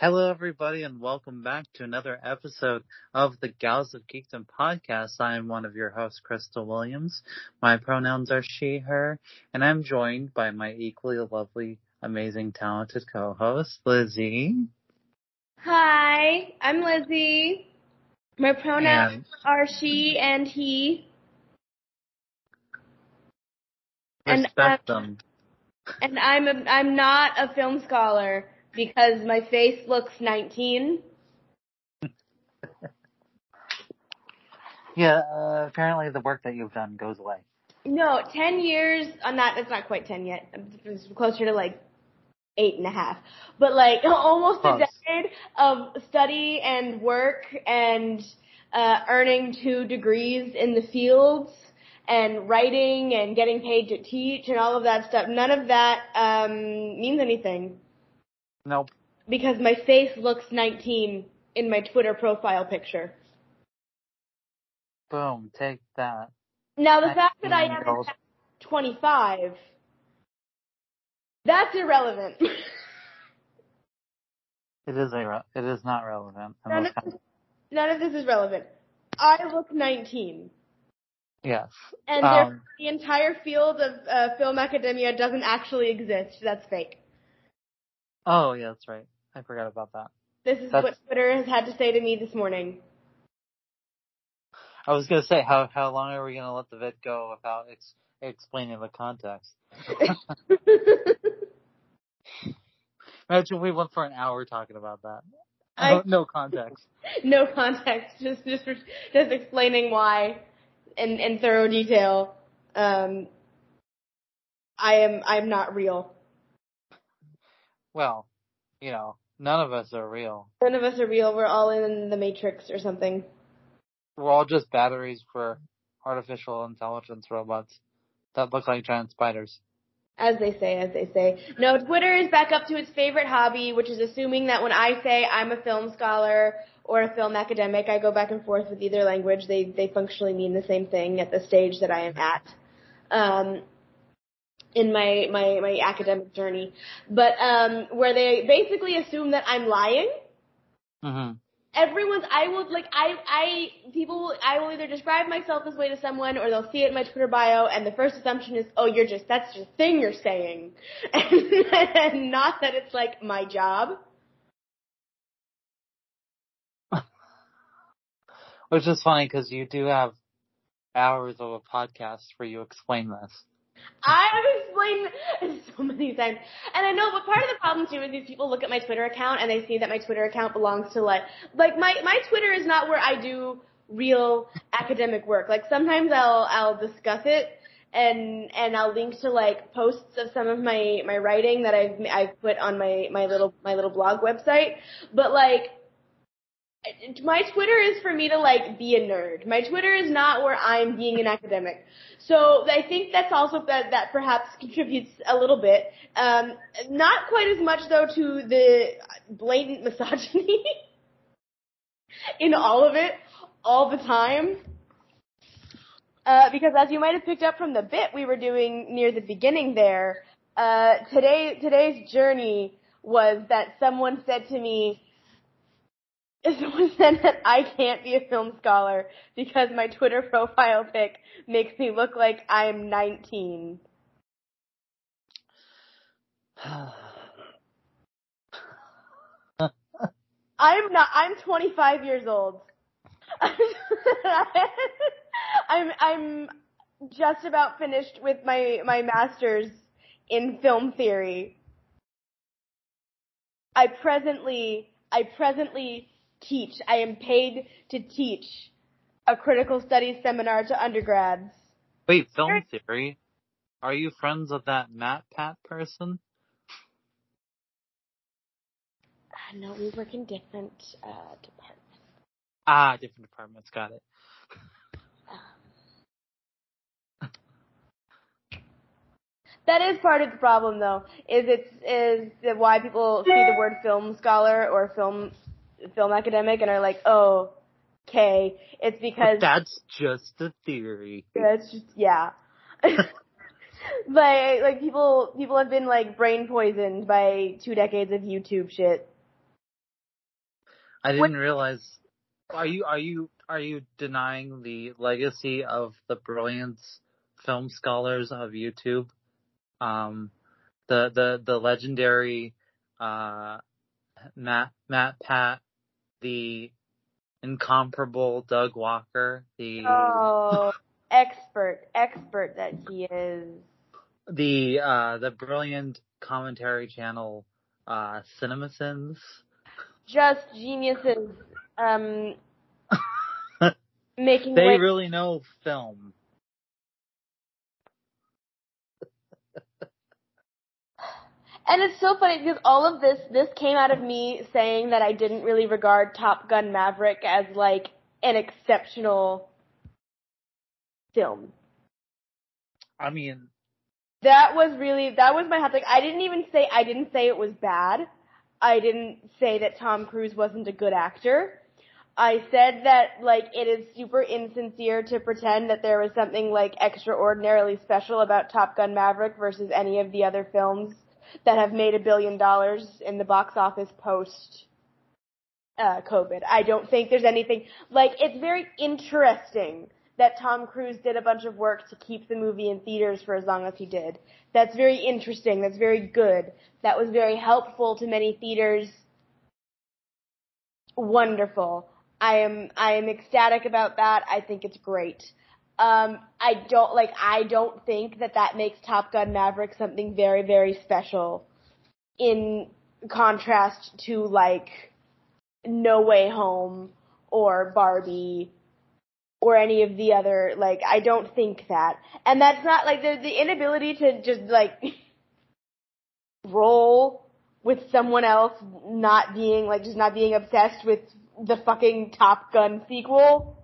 Hello, everybody, and welcome back to another episode of the Gals of Geekdom podcast. I am one of your hosts, Crystal Williams. My pronouns are she, her, and I'm joined by my equally lovely, amazing, talented co-host, Lizzie. Hi, I'm Lizzie. My pronouns are she and he. Respect them. And I'm not a film scholar because my face looks 19. Yeah, apparently the work that you've done goes away. No, 10 years, it's not quite 10 yet. It's closer to like 8.5. But like almost Close. A decade of study and work and earning 2 degrees in the fields and writing and getting paid to teach and all of that stuff. None of that means anything. Nope. Because my face looks 19 in my Twitter profile picture. Boom, take that. Now the fact that I am 25, that's irrelevant. It is not relevant. None of this is relevant. I look 19. Yes. And the entire field of film academia doesn't actually exist. That's fake. Oh, yeah, that's right. I forgot about that. This is what Twitter has had to say to me this morning. I was going to say, how long are we going to let the vid go without explaining the context? Imagine we went for an hour talking about that. No context. No context. Just explaining why in thorough detail. I'm not real. Well, none of us are real. None of us are real. We're all in the Matrix or something. We're all just batteries for artificial intelligence robots that look like giant spiders. As they say. No, Twitter is back up to its favorite hobby, which is assuming that when I say I'm a film scholar or a film academic, I go back and forth with either language. They functionally mean the same thing at the stage that I am at. In my academic journey. But, where they basically assume that I'm lying. Mm-hmm. I will either describe myself this way to someone or they'll see it in my Twitter bio and the first assumption is, oh, that's just a thing you're saying. And not that it's like my job. Which is funny because you do have hours of a podcast where you explain this. I've explained so many times. And I know, but part of the problem too is these people look at my Twitter account and they see that my Twitter account belongs to like my Twitter is not where I do real academic work. Like sometimes I'll discuss it and I'll link to like posts of some of my writing that I've put on my little blog website. But like, my Twitter is for me to like be a nerd. My Twitter is not where I'm being an academic. So I think that's also that perhaps contributes a little bit. Not quite as much though to the blatant misogyny in all of it, all the time. Because as you might have picked up from the bit we were doing near the beginning there, today's journey was that someone said that I can't be a film scholar because my Twitter profile pic makes me look like I'm 19. I'm not. I'm 25 years old. I'm just about finished with my master's in film theory. I presently teach. I am paid to teach a critical studies seminar to undergrads. Wait, film theory? Are you friends with that MatPat person? No, we work in different departments. Different departments. Got it. That is part of the problem, though. Is why people see the word film scholar or film academic and are like, oh, okay. It's because that's just a theory. That's just like people have been like brain poisoned by 2 decades of YouTube shit. I didn't realize. Are you denying the legacy of the brilliance film scholars of YouTube? The legendary Matt Pat, the incomparable Doug Walker, expert that he is. The brilliant commentary channel CinemaSins. Just geniuses making They really know film. And it's so funny because all of this came out of me saying that I didn't really regard Top Gun Maverick as like an exceptional film. I mean, that was my hot take. I didn't say it was bad. I didn't say that Tom Cruise wasn't a good actor. I said that, like, it is super insincere to pretend that there was something, like, extraordinarily special about Top Gun Maverick versus any of the other films that have made $1 billion in the box office post COVID. I don't think there's anything, like, it's very interesting that Tom Cruise did a bunch of work to keep the movie in theaters for as long as he did. That's very interesting. That's very good. That was very helpful to many theaters. Wonderful. I am ecstatic about that. I think it's great. I don't think that makes Top Gun Maverick something very, very special in contrast to, like, No Way Home or Barbie or any of the other, like, I don't think that. And that's not, like, the inability to just, like, roll with someone else not being obsessed with the fucking Top Gun sequel.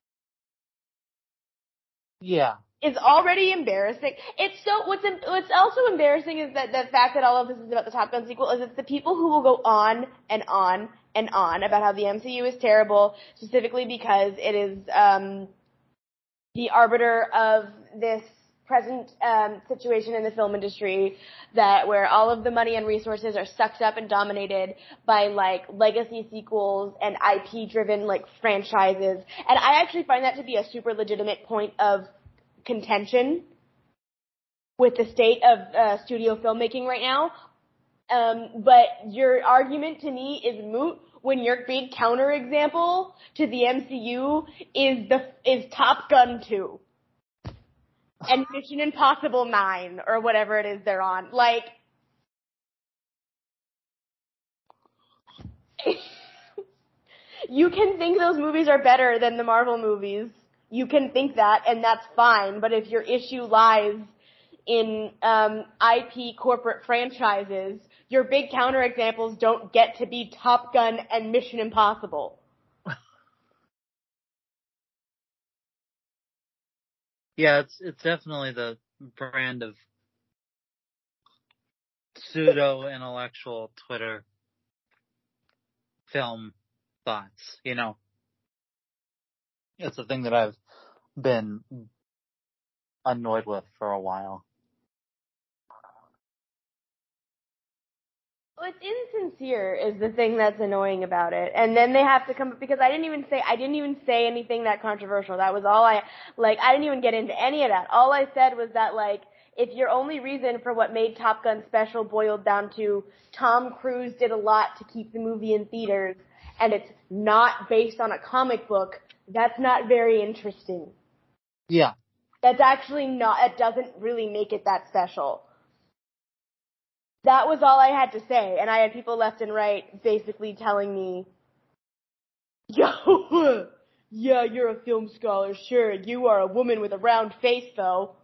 Yeah. Is already embarrassing. What's also embarrassing is that the fact that all of this is about the Top Gun sequel is it's the people who will go on and on and on about how the MCU is terrible, specifically because it is, the arbiter of this present situation in the film industry, that where all of the money and resources are sucked up and dominated by, like, legacy sequels and IP-driven, like, franchises. And I actually find that to be a super legitimate point of contention with the state of studio filmmaking right now. But your argument to me is moot when your big counterexample to the MCU is Top Gun 2. And Mission Impossible 9, or whatever it is they're on. Like, you can think those movies are better than the Marvel movies. You can think that, and that's fine. But if your issue lies in IP corporate franchises, your big counterexamples don't get to be Top Gun and Mission Impossible. Yeah, it's definitely the brand of pseudo-intellectual Twitter film thoughts, you know. It's a thing that I've been annoyed with for a while. What's insincere is the thing that's annoying about it. And then they have to come, because I didn't even say anything that controversial. That was all I didn't even get into any of that. All I said was that, like, if your only reason for what made Top Gun special boiled down to Tom Cruise did a lot to keep the movie in theaters, and it's not based on a comic book, that's not very interesting. Yeah. That's actually not, it doesn't really make it that special. That was all I had to say, and I had people left and right basically telling me, yo, yeah, you're a film scholar, sure, you are a woman with a round face, though.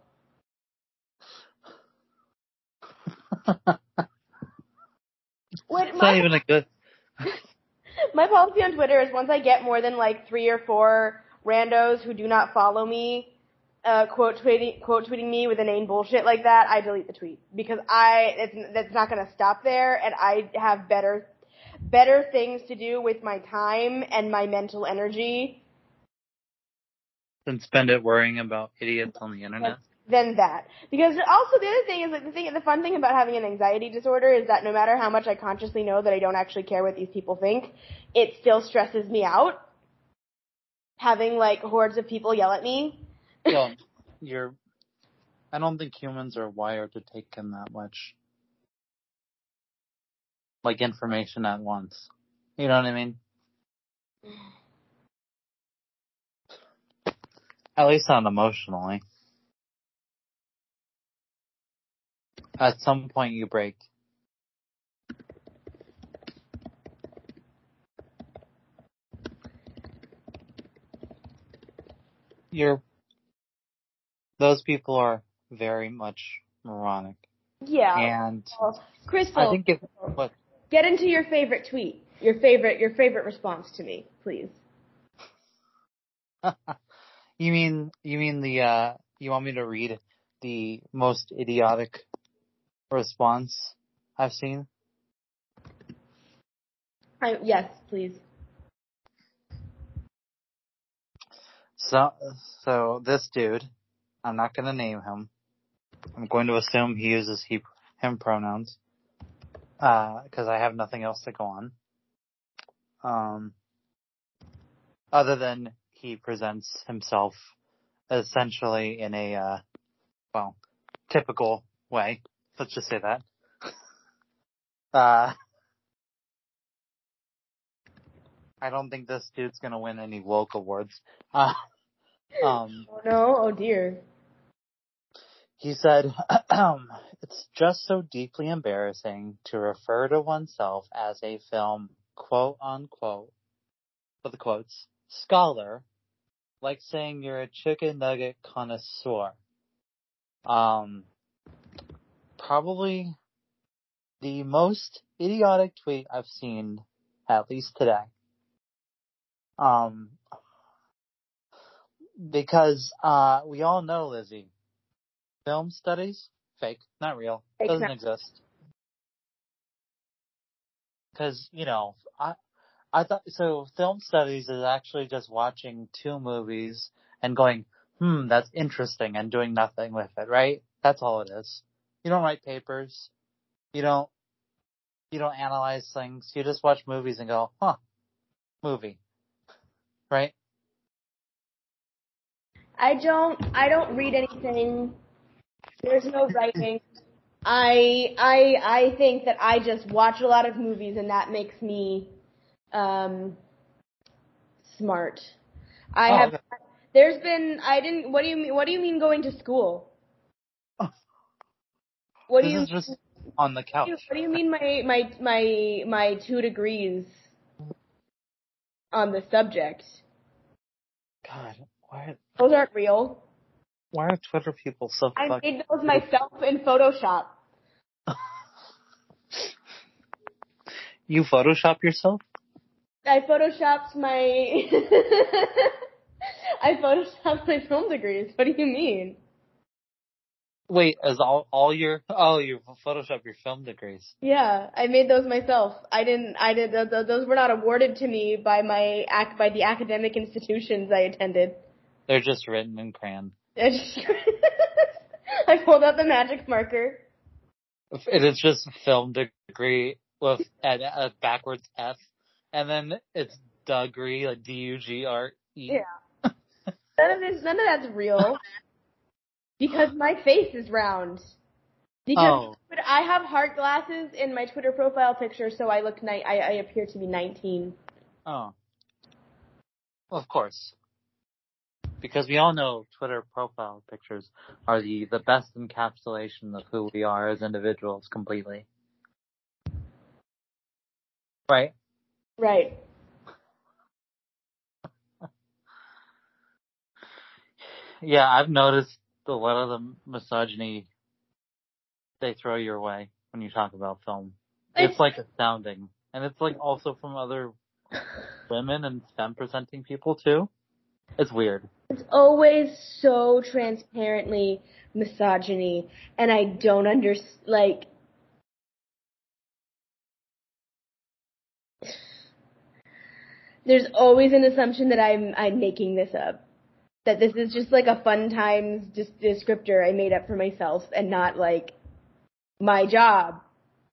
It's not even a good... My policy on Twitter is once I get more than, like, 3 or 4 randos who do not follow me, quote tweeting me with inane bullshit like that, I delete the tweet. Because that's not gonna stop there, and I have better things to do with my time and my mental energy than spend it worrying about idiots on the internet. than that. Because also the other thing is like the fun thing about having an anxiety disorder is that no matter how much I consciously know that I don't actually care what these people think, it still stresses me out. Having like hordes of people yell at me. Well, I don't think humans are wired to take in that much, like, information at once. You know what I mean? At least not emotionally. At some point you break. Those people are very much moronic. Yeah. And Well, Crystal, I think what? Get into your favorite tweet. Your favorite response to me, please. You mean the you want me to read the most idiotic response I've seen? Yes, please. So this dude, I'm not going to name him. I'm going to assume he uses him pronouns, because I have nothing else to go on. Other than he presents himself essentially in a, typical way. Let's just say that. I don't think this dude's gonna win any woke awards. Oh no, oh dear. He said, it's just so deeply embarrassing to refer to oneself as a film, quote unquote, with the quotes, scholar, like saying you're a chicken nugget connoisseur. Probably the most idiotic tweet I've seen, at least today. Because, we all know, Lizzie, film studies, fake, not real, doesn't exist. Because, I thought, so film studies is actually just watching two movies and going, that's interesting, and doing nothing with it, right? That's all it is. You don't write papers. You don't analyze things. You just watch movies and go, movie. Right? I don't read anything. There's no writing. I think that I just watch a lot of movies and that makes me, smart. What do you mean going to school? This is just on the couch. What do you mean my 2 degrees on the subject? God, those aren't real. Why are Twitter people so fucking... I made those myself in Photoshop. You Photoshop yourself? I photoshopped my my film degrees. What do you mean? Wait, as you Photoshop your film degrees? Yeah, I made those myself. Those were not awarded to me by the academic institutions I attended. They're just written in crayon. I pulled out the magic marker. It is just film degree with a backwards F, and then it's degree, like Dugre. Yeah. None of that's real. Because my face is round. Because I have heart glasses in my Twitter profile picture, so I appear to be 19. Oh. Well, of course. Because we all know Twitter profile pictures are the best encapsulation of who we are as individuals completely. Right? Right. Yeah, I've noticed a lot of the misogyny they throw your way when you talk about film. It's like astounding. And it's like also from other women and STEM presenting people too. It's weird. It's always so transparently misogyny, and I don't understand, there's always an assumption that I'm making this up. That this is just like a fun times descriptor I made up for myself and not like my job.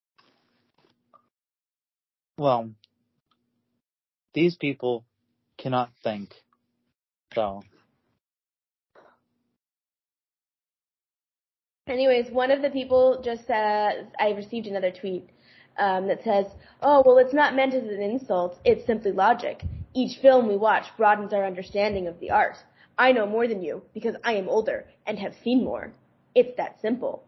Well, these people cannot think, so. Anyways, one of the people just says, I received another tweet that says, oh, well, it's not meant as an insult. It's simply logic. Each film we watch broadens our understanding of the art. I know more than you because I am older and have seen more. It's that simple.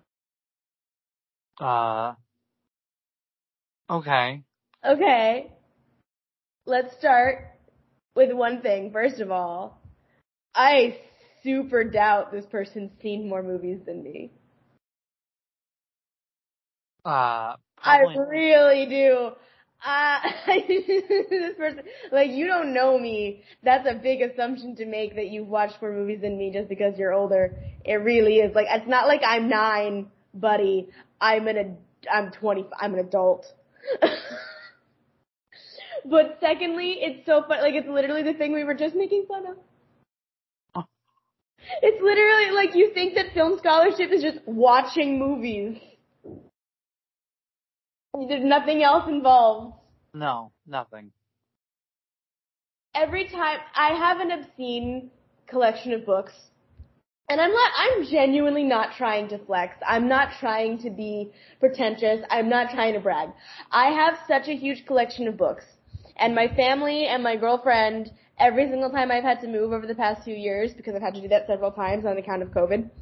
Okay. Okay. Let's start with one thing. First of all, I super doubt this person's seen more movies than me. Probably. I really do. This person, like, you don't know me. That's a big assumption to make that you've watched more movies than me just because you're older. It really is. Like, it's not like I'm 9, buddy. I'm 20, I'm an adult. But secondly, it's so fun. Like, it's literally the thing we were just making fun of. Oh. It's literally like you think that film scholarship is just watching movies. There's nothing else involved. No, nothing. Every time I have an obscene collection of books, and I'm genuinely not trying to flex. I'm not trying to be pretentious. I'm not trying to brag. I have such a huge collection of books, and my family and my girlfriend, every single time I've had to move over the past few years, because I've had to do that several times on account of COVID,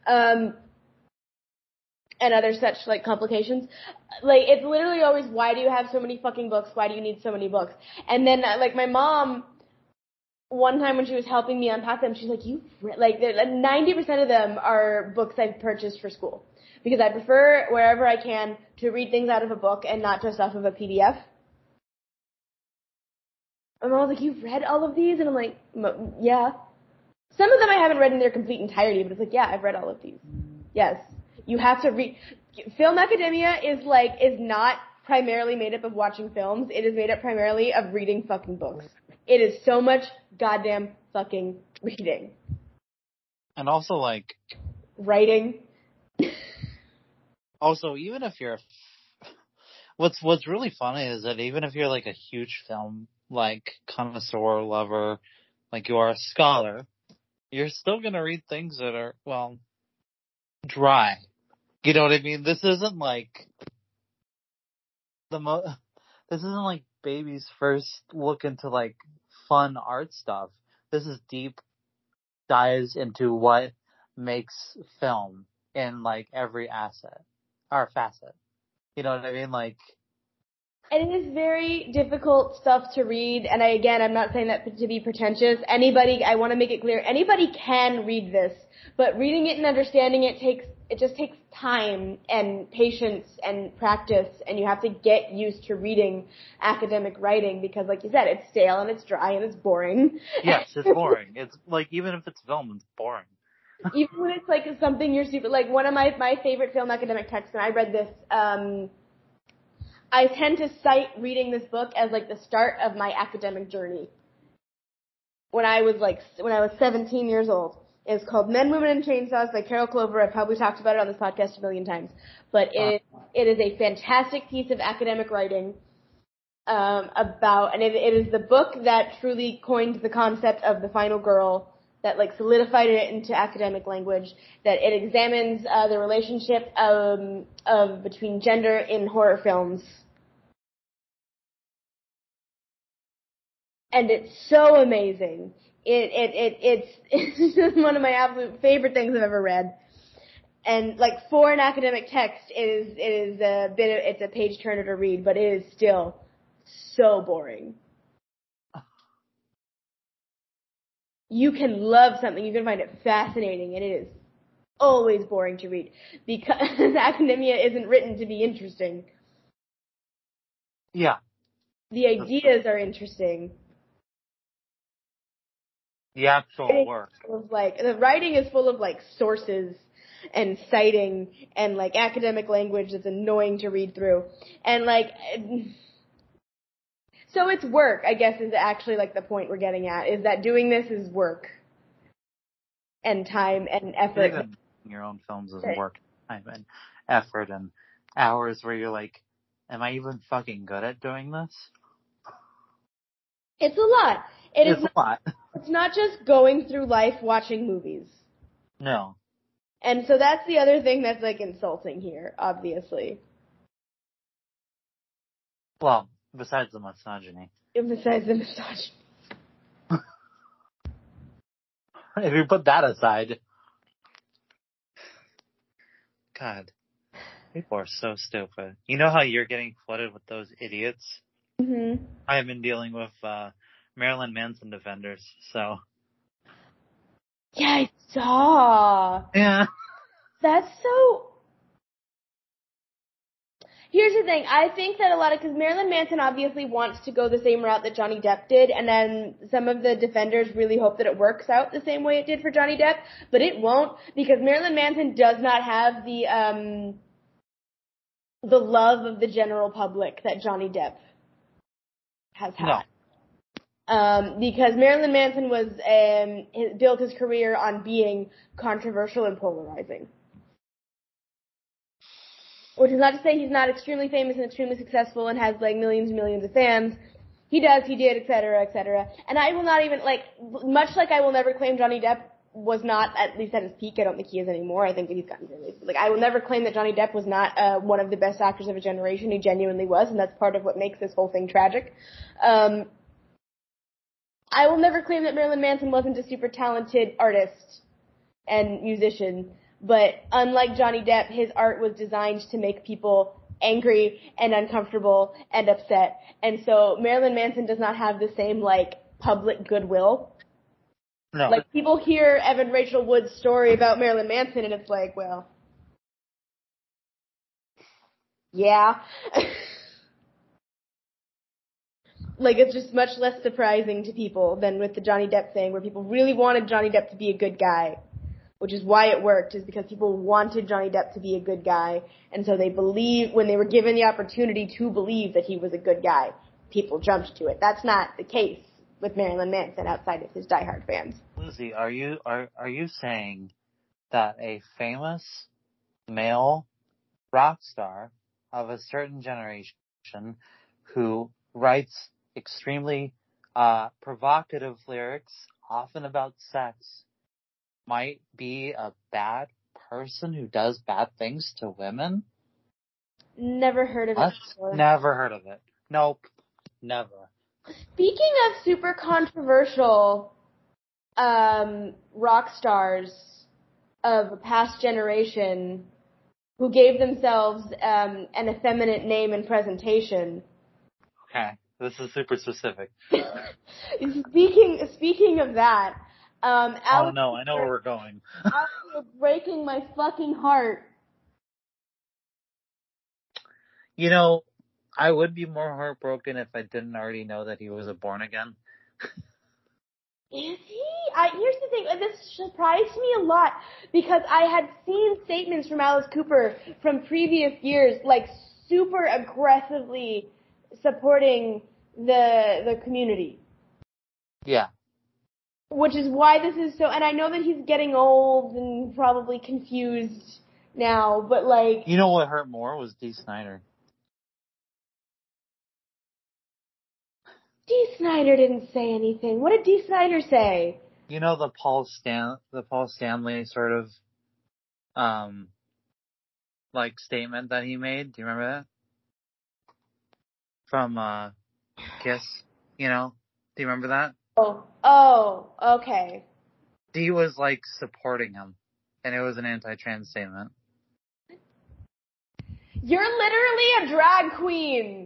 and other such, like, complications. Like, it's literally always, why do you have so many fucking books? Why do you need so many books? And then, like, my mom, one time when she was helping me unpack them, she's like, 90% of them are books I've purchased for school. Because I prefer, wherever I can, to read things out of a book and not just off of a PDF. And I was like, you've read all of these? And I'm like, yeah. Some of them I haven't read in their complete entirety, but it's like, yeah, I've read all of these. Yes. You have to read. Film academia is not primarily made up of watching films. It is made up primarily of reading fucking books. It is so much goddamn fucking reading. And also, like, writing. Also, even if you're, what's really funny is that even if you're like a huge film, like, connoisseur, lover, like you are a scholar, you're still gonna read things that are, well, dry. You know what I mean? This isn't like this isn't like baby's first look into like fun art stuff. This is deep dives into what makes film in like every asset or facet. You know what I mean? Like, and it is very difficult stuff to read, and I'm not saying that to be pretentious. I want to make it clear, anybody can read this, but reading it and understanding it just takes time and patience and practice, and you have to get used to reading academic writing because, like you said, it's stale and it's dry and it's boring. Yes, it's boring. It's like, even if it's film, it's boring. Even when it's like something you're super, like one of my favorite film academic texts, and I read this, I tend to cite reading this book as like the start of my academic journey. When I was 17 years old. It's called Men, Women, and Chainsaws by Carol Clover. I've probably talked about it on this podcast a million times. But it is a fantastic piece of academic writing, and it is the book that truly coined the concept of the final girl, that like solidified it into academic language, that it examines the relationship of between gender in horror films. And it's so amazing. It's just one of my absolute favorite things I've ever read. And like, for an academic text, it's a page turner to read, but it is still so boring. You can love something, you can find it fascinating, and it is always boring to read because academia isn't written to be interesting. Yeah. The ideas are interesting. The actual work. The writing is full of like sources and citing and like academic language that's annoying to read through. And like, so it's work, I guess, is actually like the point we're getting at, is that doing this is work. and time and I effort. think that making your own films is work, time, and effort, and hours where you're like, am I even fucking good at doing this? It's a lot. It's a lot. It's not just going through life watching movies. No. And so that's the other thing that's like insulting here, obviously. Well, besides the misogyny. Besides the misogyny. If you put that aside. God. People are so stupid. You know how you're getting flooded with those idiots? Mm-hmm. I have been dealing with Marilyn Manson defenders, so. Yeah, I saw. Yeah. That's so... Here's the thing. I think that a lot of... Because Marilyn Manson obviously wants to go the same route that Johnny Depp did, and then some of the defenders really hope that it works out the same way it did for Johnny Depp, but it won't, because Marilyn Manson does not have the love of the general public that Johnny Depp has had. No. Because Marilyn Manson was built his career on being controversial and polarizing. Which is not to say he's not extremely famous and extremely successful and has like millions and millions of fans. He does, he did, etc., etc. And I will not even, like, much like I will never claim Johnny Depp was not, at least at his peak, I don't think he is anymore. I think that he's gotten really, like, I will never claim that Johnny Depp was not one of the best actors of a generation. He genuinely was, and that's part of what makes this whole thing tragic. I will never claim that Marilyn Manson wasn't a super talented artist and musician, but unlike Johnny Depp, his art was designed to make people angry and uncomfortable and upset. And so Marilyn Manson does not have the same, like, public goodwill. No. Like, people hear Evan Rachel Wood's story about Marilyn Manson and it's like, well, yeah. Like, it's just much less surprising to people than with the Johnny Depp thing, where people really wanted Johnny Depp to be a good guy, which is why it worked, is because people wanted Johnny Depp to be a good guy, and so they believed, when they were given the opportunity to believe that he was a good guy, people jumped to it. That's not the case with Marilyn Manson outside of his diehard fans. Lucy, are you saying that a famous male rock star of a certain generation who writes extremely provocative lyrics, often about sex, might be a bad person who does bad things to women? Never heard of it before. Never heard of it. Nope. Never. Speaking of super controversial rock stars of a past generation who gave themselves an effeminate name and presentation. Okay, this is super specific. Speaking of that, Alex, oh no, I know where we're going. Alex, you're breaking my fucking heart. You know, I would be more heartbroken if I didn't already know that he was a born again. Is he? Here's the thing, this surprised me a lot, because I had seen statements from Alice Cooper from previous years, like, super aggressively supporting the community. Yeah. Which is why this is so, and I know that he's getting old and probably confused now, but like... You know what hurt more was Dee Snider. Dee Snider didn't say anything. What did Dee Snider say? You know the Paul Stanley sort of, like statement that he made? Do you remember that? From, Kiss, you know? Do you remember that? Oh, okay. Dee was like supporting him, and it was an anti-trans statement. You're literally a drag queen!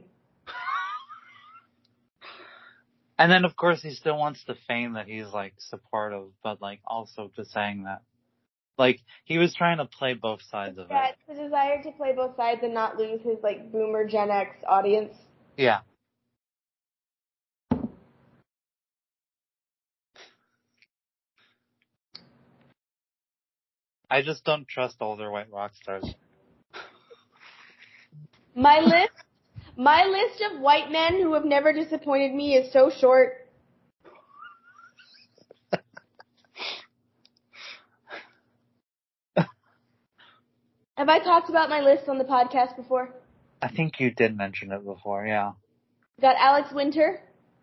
And then, of course, he still wants the fame that he's, like, supportive, but, like, also just saying that. Like, he was trying to play both sides of it. Yeah, it's the desire to play both sides and not lose his, like, boomer Gen X audience. Yeah. I just don't trust older white rock stars. My list of white men who have never disappointed me is so short. Have I talked about my list on the podcast before? I think you did mention it before, yeah. Got Alex Winter.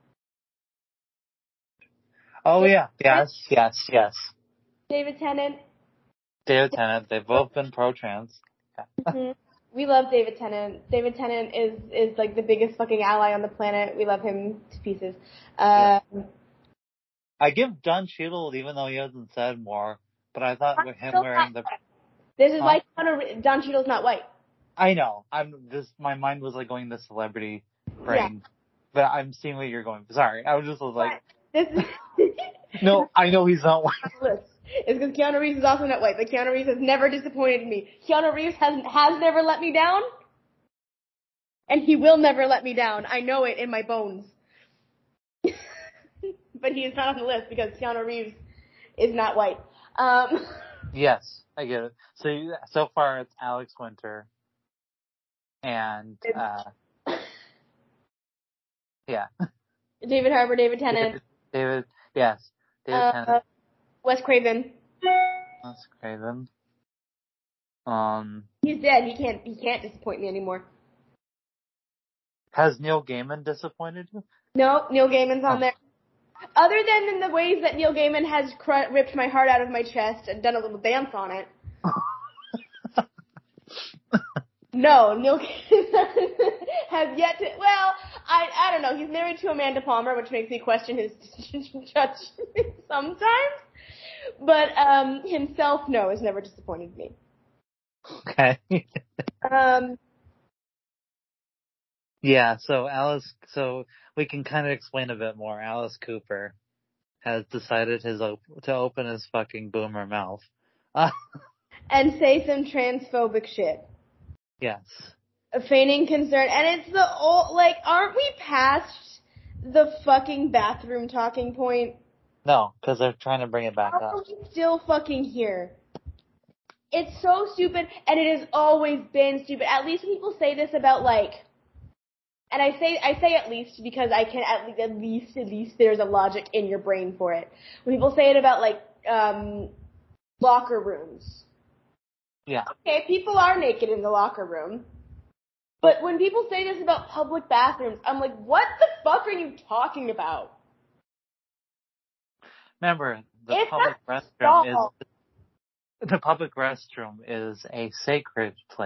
Oh, yeah. Yes. David Tennant. David Tennant, they've both been pro-trans. Mm-hmm. We love David Tennant. David Tennant is like the biggest fucking ally on the planet. We love him to pieces. I give Don Cheadle, even though he hasn't said more, but I thought with him wearing the... This is why Don Cheadle's not white. I know. My mind was like going to celebrity brain. Yeah. But I'm seeing where you're going. Sorry. I was just like... This is... No, I know he's not white. It's because Keanu Reeves is also not white, but Keanu Reeves has never disappointed me. Keanu Reeves has never let me down, and he will never let me down. I know it in my bones. But he is not on the list because Keanu Reeves is not white. Yes, I get it. So far it's Alex Winter and yeah. David Harbour, David Tennant. David Tennant. Wes Craven. He's dead. He can't disappoint me anymore. Has Neil Gaiman disappointed you? No, Neil Gaiman's on there. Other than in the ways that Neil Gaiman has ripped my heart out of my chest and done a little dance on it. No, Neil Gaiman has yet to. Well, I don't know. He's married to Amanda Palmer, which makes me question his judgment sometimes. But himself, no, has never disappointed me. Okay. Yeah. So we can kind of explain a bit more. Alice Cooper has decided to open his fucking boomer mouth. And say some transphobic shit. Yes. Feigning concern. And it's the old, like, aren't we past the fucking bathroom talking point? No, because they're trying to bring it back up. How are we still fucking here? It's so stupid, and it has always been stupid. At least people say this about, like, and I say at least because I can at least there's a logic in your brain for it. When people say it about, like, locker rooms. Yeah. Okay, people are naked in the locker room. But when people say this about public bathrooms, I'm like, what the fuck are you talking about? Remember, the public restroom is a sacred place.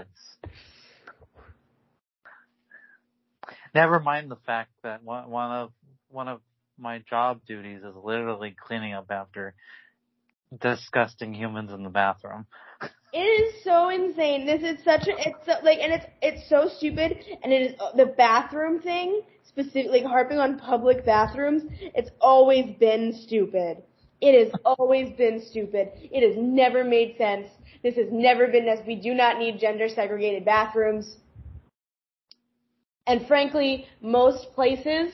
Never mind the fact that one of my job duties is literally cleaning up after disgusting humans in the bathroom. It is so insane. This is it's so stupid, and it is the bathroom thing, specifically harping on public bathrooms. It's always been stupid. It has always been stupid. It has never made sense. This has never been necessary. We do not need gender segregated bathrooms. And frankly, most places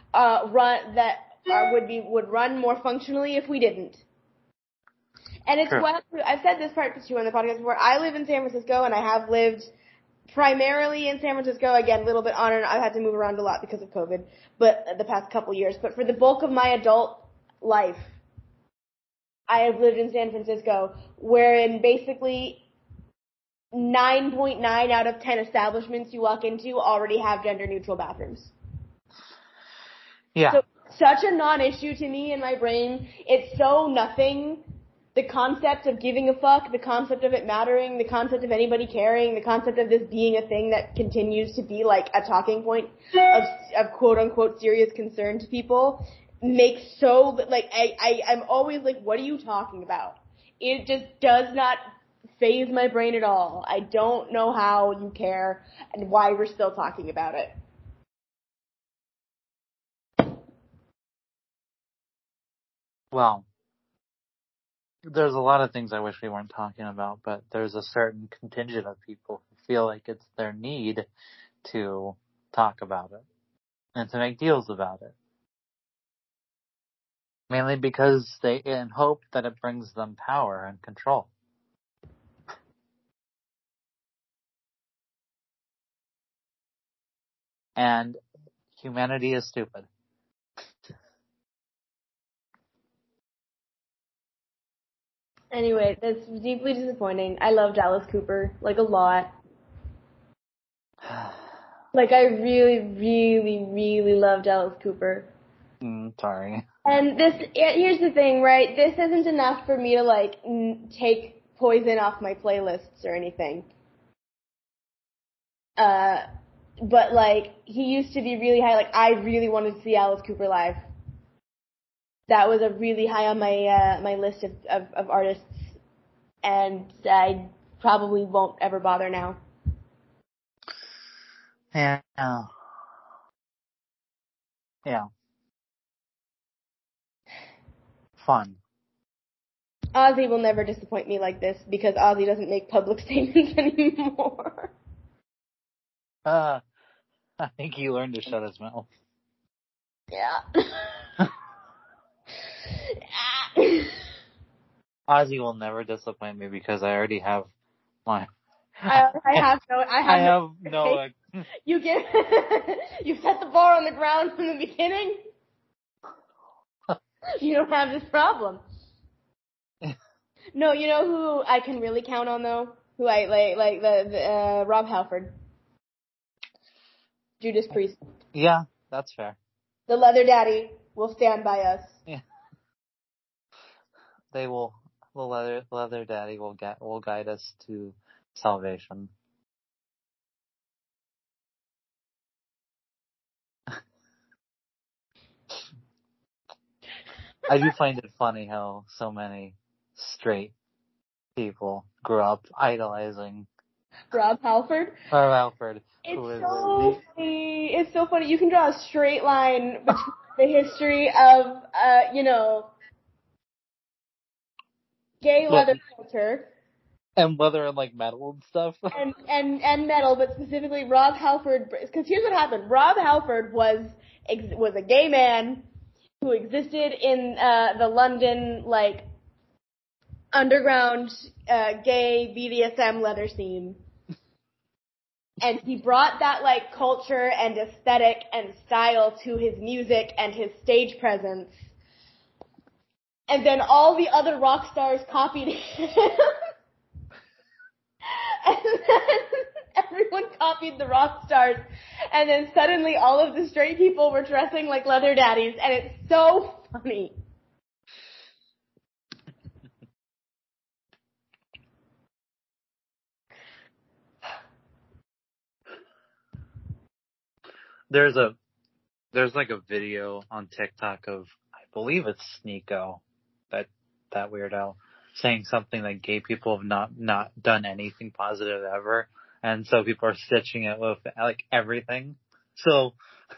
would run more functionally if we didn't. And it's wild. I've said this part to you on the podcast before. I live in San Francisco, and I have lived primarily in San Francisco. Again, a little bit on and I've had to move around a lot because of COVID, but the past couple years. But for the bulk of my adult life, I have lived in San Francisco, wherein basically 9.9 out of 10 establishments you walk into already have gender-neutral bathrooms. Yeah. So such a non-issue to me in my brain. It's so nothing. The concept of giving a fuck, the concept of it mattering, the concept of anybody caring, the concept of this being a thing that continues to be like a talking point of quote-unquote serious concern to people makes so, like, I'm always like, what are you talking about? It just does not faze my brain at all. I don't know how you care and why we're still talking about it. Well, there's a lot of things I wish we weren't talking about, but there's a certain contingent of people who feel like it's their need to talk about it and to make deals about it. Mainly because they in hope that it brings them power and control. And humanity is stupid. Anyway, that's deeply disappointing. I loved Alice Cooper, like, a lot. Like, I really, really, really loved Alice Cooper. Sorry. And here's the thing, right? This isn't enough for me to, like, take Poison off my playlists or anything. But, like, he used to be really high. Like, I really wanted to see Alice Cooper live. That was a really high on my my list of artists, and I probably won't ever bother now. Yeah. Yeah. Fun. Ozzy will never disappoint me like this because Ozzy doesn't make public statements anymore. I think he learned to shut his mouth. Yeah. Ozzy will never disappoint me because I already have my. I have no. You you set the bar on the ground from the beginning. You don't have this problem. No, you know who I can really count on though? Who I like the Rob Halford, Judas Priest. Yeah, that's fair. The Leather Daddy will stand by us. Yeah. They will. The leather daddy will guide us to salvation. I do find it funny how so many straight people grew up idolizing Rob Halford. Rob Halford. It's so funny. It's so funny. You can draw a straight line between the history of, gay leather culture. And leather and like metal and stuff. and metal, but specifically Rob Halford. Because here's what happened. Rob Halford was a gay man who existed in the London like underground gay BDSM leather scene. And he brought that like culture and aesthetic and style to his music and his stage presence. And then all the other rock stars copied him. And then everyone copied the rock stars. And then suddenly all of the straight people were dressing like leather daddies. And it's so funny. There's like a video on TikTok of, I believe it's Sneeko, that weirdo, saying something like gay people have not done anything positive ever, and so people are stitching it with like everything. So,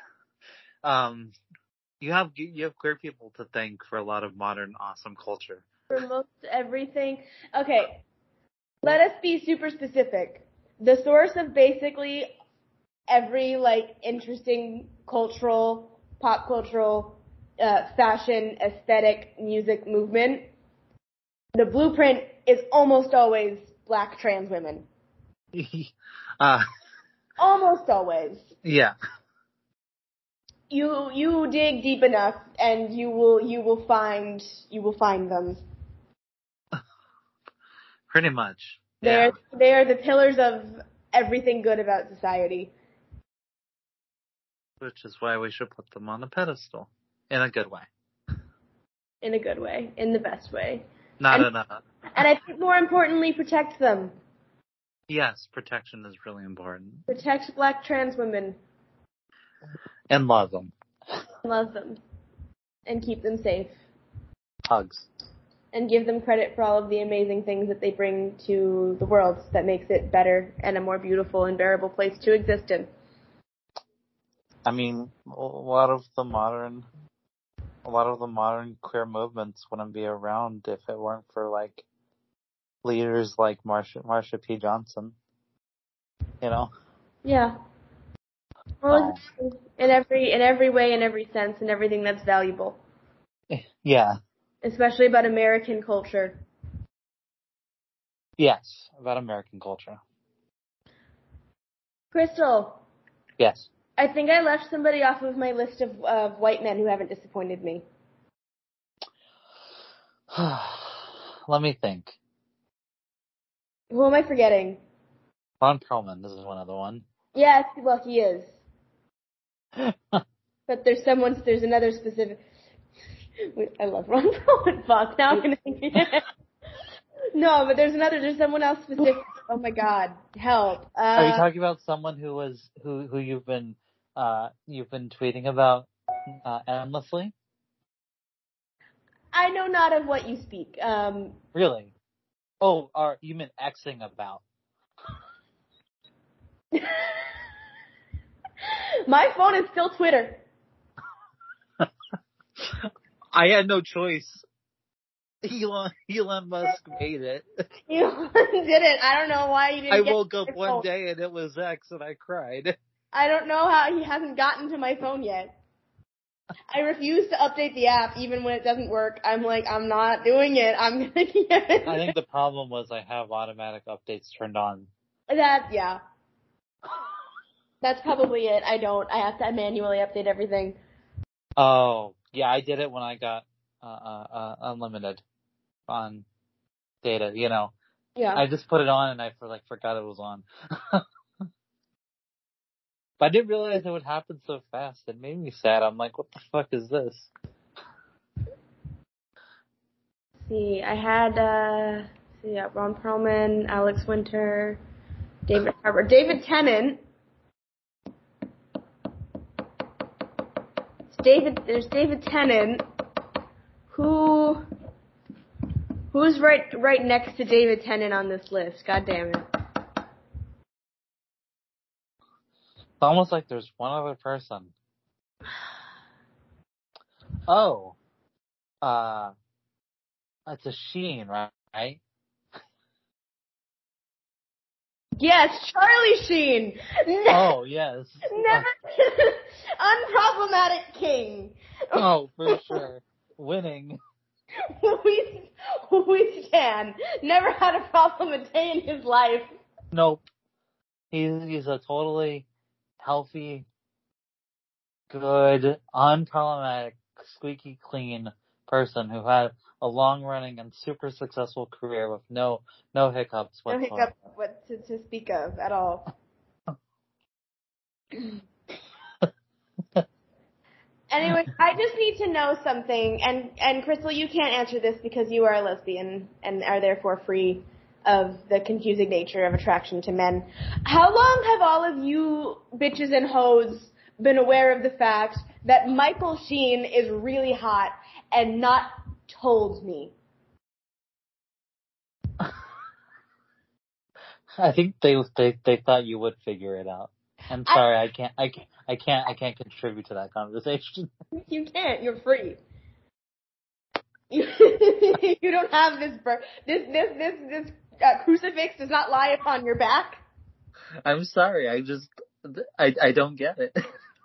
you have queer people to thank for a lot of modern awesome culture. For most everything. Okay, let us be super specific. The source of basically every like interesting cultural, pop cultural, fashion, aesthetic, music movement, the blueprint is almost always black trans women. Almost always. Yeah. You dig deep enough and you will find them. Pretty much. They are the pillars of everything good about society. Which is why we should put them on a pedestal. In a good way. In a good way. In the best way. And I think more importantly, protect them. Yes, protection is really important. Protect black trans women. And love them. Love them. And keep them safe. Hugs. And give them credit for all of the amazing things that they bring to the world that makes it better and a more beautiful and bearable place to exist in. I mean, a lot of the modern queer movements wouldn't be around if it weren't for like leaders like Marsha P. Johnson. You know? Yeah. Well, in every way, in every sense, in everything that's valuable. Yeah. Especially about American culture. Yes, about American culture. Crystal. Yes. I think I left somebody off of my list of white men who haven't disappointed me. Let me think. Who am I forgetting? Ron Perlman, this is another one. Yes, well, he is. But there's another specific. I love Ron Perlman. Fuck, now I'm gonna think it. No, but there's someone else specific. Oh my god, help. Are you talking about someone who you've been tweeting about, endlessly? I know not of what you speak. Really? Oh, you mean Xing about? My phone is still Twitter. I had no choice. Elon Musk made it. Elon did it. I don't know why you didn't. I woke up one day and it was X, and I cried. I don't know how he hasn't gotten to my phone yet. I refuse to update the app even when it doesn't work. I'm like, I'm not doing it. I'm gonna get it. I think the problem was I have automatic updates turned on. Yeah. That's probably it. I don't. I have to manually update everything. Oh, yeah, I did it when I got unlimited on data, you know. Yeah. I just put it on and I forgot it was on. But I didn't realize it would happen so fast. It made me sad. I'm like, what the fuck is this? Let's see, I had Ron Perlman, Alex Winter, David Harbour, David Tennant. There's David Tennant, who's right next to David Tennant on this list. God damn it. It's almost like there's one other person. Oh. It's a Sheen, right? Yes, Charlie Sheen. Oh, yes. Never unproblematic king. Oh, for sure. Winning. We stand. Never had a problem a day in his life. Nope. He's a totally healthy, good, unproblematic, squeaky clean person who had a long-running and super successful career with no hiccups whatsoever. No hiccups to speak of at all. Anyway, I just need to know something, and Crystal, you can't answer this because you are a lesbian and are therefore free of the confusing nature of attraction to men. How long have all of you bitches and hoes been aware of the fact that Michael Sheen is really hot and not told me? I think they thought you would figure it out. I'm sorry, I can't contribute to that conversation. You can't. You're free. You don't have this crucifix does not lie upon your back. I'm sorry. I don't get it.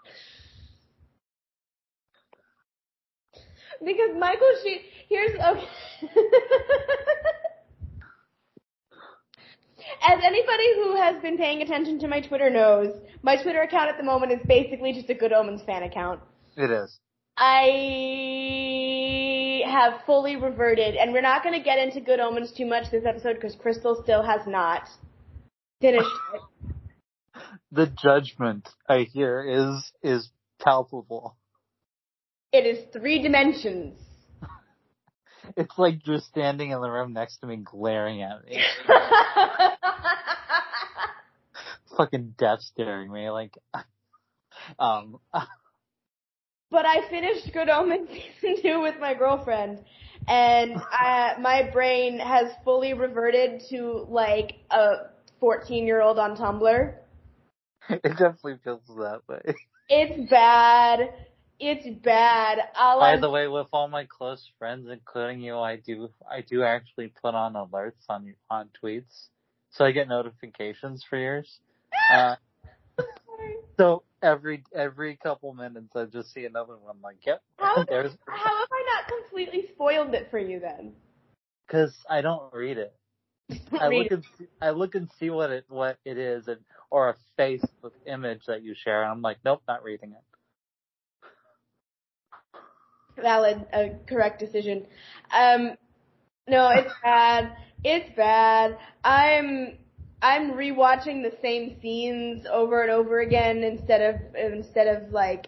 Because Michael Sheen, okay. As anybody who has been paying attention to my Twitter knows, my Twitter account at the moment is basically just a Good Omens fan account. It is. I have fully reverted, and we're not going to get into Good Omens too much this episode because Crystal still has not finished it. The judgment I hear is palpable. It is 3 dimensions. It's like you're standing in the room next to me glaring at me. Fucking death staring me like But I finished Good Omens season 2 with my girlfriend, and my brain has fully reverted to like a 14-year-old on Tumblr. It definitely feels that way. It's bad. It's bad. By the way, with all my close friends, including you, I do actually put on alerts on tweets, so I get notifications for yours. So every couple minutes, I just see another one. Like, yep. How have I not completely spoiled it for you then? Because I don't read it. I look and see what it is, or a Facebook image that you share, and I'm like, nope, not reading it. Valid, correct decision. No, it's bad. It's bad. I'm rewatching the same scenes over and over again instead of like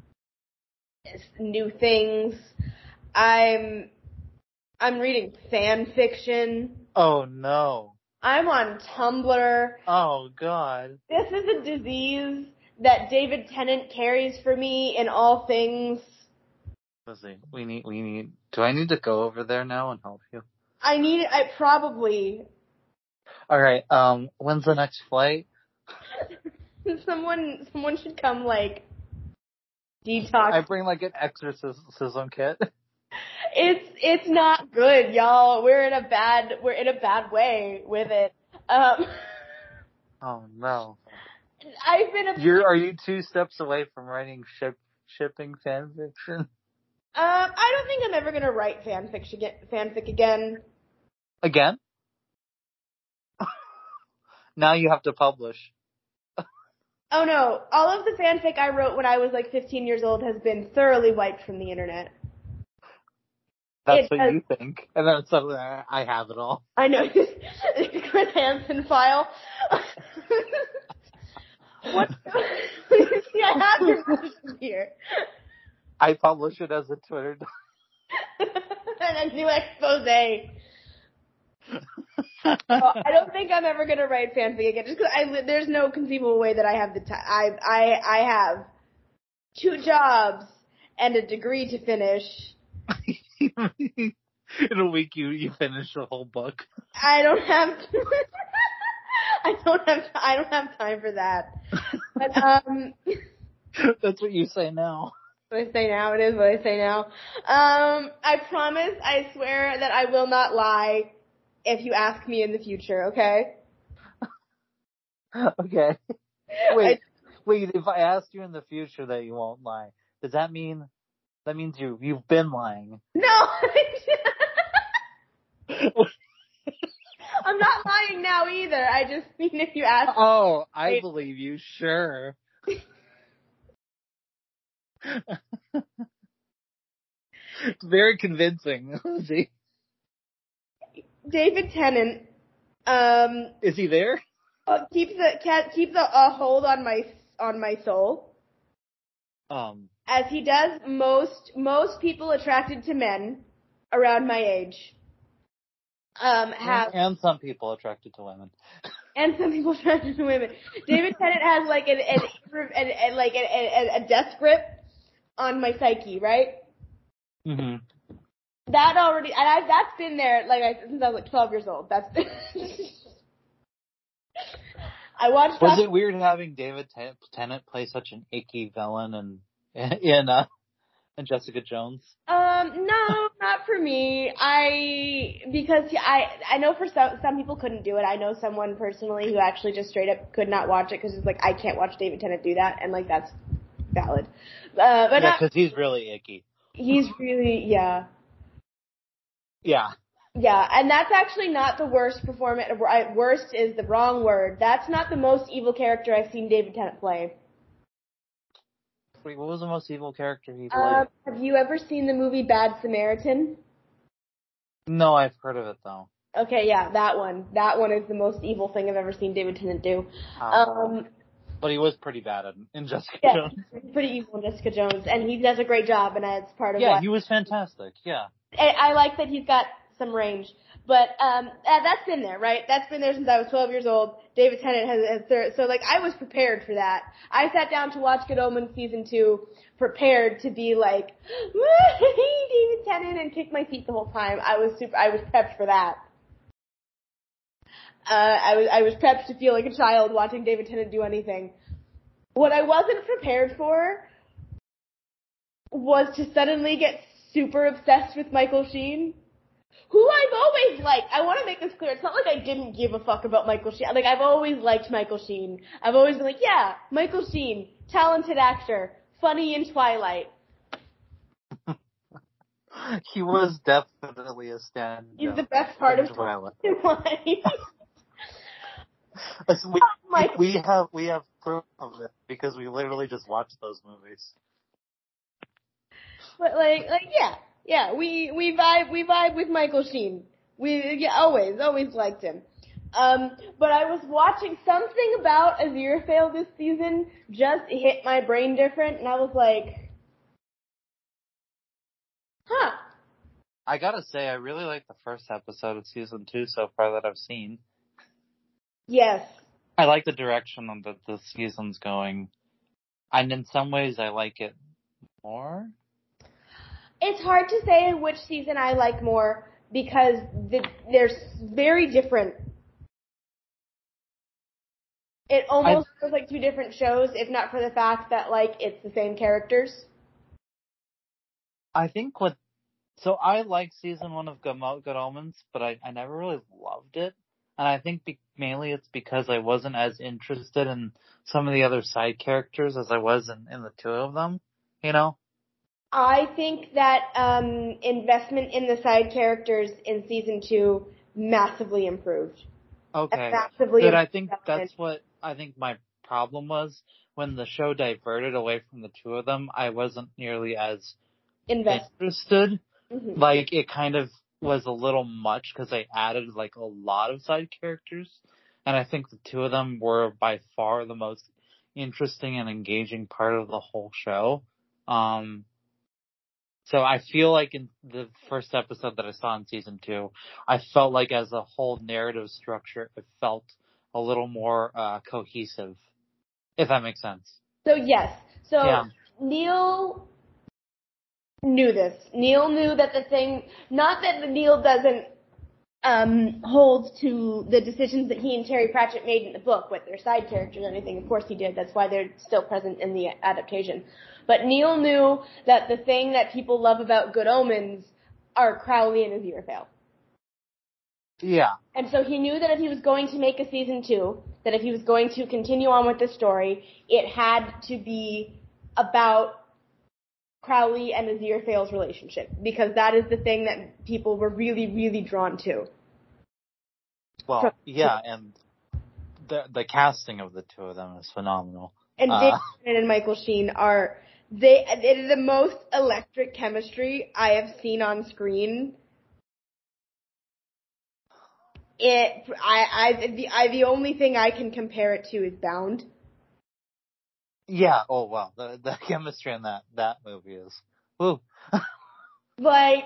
new things. I'm I'm reading fan fiction. Oh no. I'm on Tumblr. Oh god. This is a disease that David Tennant carries for me in all things. Let's see. We need. Do I need to go over there now and help you? I probably. All right. When's the next flight? Someone should come like detox. I bring like an exorcism kit. It's not good, y'all. We're in a bad way with it. Oh no. I've been Are you 2 steps away from writing shipping fan fiction? I don't think I'm ever gonna write fanfic again. Again? Now you have to publish. Oh no, all of the fanfic I wrote when I was like 15 years old has been thoroughly wiped from the internet. That's what you think. And then suddenly I have it all. I know. Chris Hansen file. What? See, I have your version here. I publish it as a Twitter. And a new expose. I don't think I'm ever gonna write fanfic again, just because there's no conceivable way that I have the time. I have 2 jobs and a degree to finish. In a week, you finish the whole book. I don't have. I don't have time for that. But That's what you say now. What I say now. It is what I say now. I promise. I swear that I will not lie. If you ask me in the future, okay? Okay. Wait. If I ask you in the future that you won't lie, does that mean that means you've been lying? No. I'm not lying now either. I just mean if you ask. Oh, I believe you. Sure. It's very convincing. David Tennant, is he there? Keeps a hold on my soul. As he does most people attracted to men around my age. And some people attracted to women. And some people attracted to women. David Tennant has like a death grip on my psyche, right? Mhm. That's been there since I was like 12 years old. I watched. Was it weird having David Tennant play such an icky villain in Jessica Jones? No, not for me. Because I know for some people couldn't do it. I know someone personally who actually just straight up could not watch it because it's like, I can't watch David Tennant do that, and like that's valid. But yeah, because he's really icky. He's really, yeah. Yeah. Yeah, and that's actually not the worst performance. Worst is the wrong word. That's not the most evil character I've seen David Tennant play. Wait, what was the most evil character he played? Have you ever seen the movie Bad Samaritan? No, I've heard of it though. Okay, yeah, that one. That one is the most evil thing I've ever seen David Tennant do. But he was pretty bad in Jessica Jones. Pretty evil in Jessica Jones, and he does a great job, and it's part of Yeah, he was fantastic, yeah. I like that he's got some range. But that's been there, right? That's been there since I was 12 years old. David Tennant has so like I was prepared for that. I sat down to watch Good Omens season 2, prepared to be like, hey, David Tennant, and kick my feet the whole time. I was prepped for that. I was prepped to feel like a child watching David Tennant do anything. What I wasn't prepared for was to suddenly get super obsessed with Michael Sheen. Who I've always liked. I want to make this clear. It's not like I didn't give a fuck about Michael Sheen. Like, I've always liked Michael Sheen. I've always been like, yeah, Michael Sheen, talented actor, funny in Twilight. He was definitely a stand. He's the best part of Twilight. We have proof of it because we literally just watched those movies. But like yeah, we vibe with Michael Sheen. We always liked him. But I was watching something about Aziraphale this season just hit my brain different, and I was like, huh. I gotta say, I really like the first episode of season 2 so far that I've seen. Yes. I like the direction that the season's going. And in some ways, I like it more. It's hard to say which season I like more because they're very different. It almost feels like two different shows, if not for the fact that, like, it's the same characters. I think so I like season 1 of Good Omens, but I never really loved it. And I think mainly it's because I wasn't as interested in some of the other side characters as I was in the two of them, you know? I think that investment in the side characters in season 2 massively improved. Okay. Massively But I think that's what I think my problem was. When the show diverted away from the two of them, I wasn't nearly as interested. Mm-hmm. Like, it kind of was a little much because they added, like, a lot of side characters. And I think the two of them were by far the most interesting and engaging part of the whole show. So I feel like in the first episode that I saw in season 2, I felt like as a whole narrative structure, it felt a little more cohesive, if that makes sense. So yes. So yeah. Neil knew this. Neil knew that the thing, not that Neil doesn't hold to the decisions that he and Terry Pratchett made in the book with their side characters and anything. Of course he did. That's why they're still present in the adaptation. But Neil knew that the thing that people love about Good Omens are Crowley and Aziraphale. Yeah. And so he knew that if he was going to make a season 2, that if he was going to continue on with the story, it had to be about Crowley and Aziraphale's relationship, because that is the thing that people were really, really drawn to. Well, yeah, and the casting of the two of them is phenomenal. And David Tennant and Michael Sheen it is the most electric chemistry I have seen on screen. The only thing I can compare it to is Bound. Yeah. Oh wow, the chemistry in that movie is woo. Like,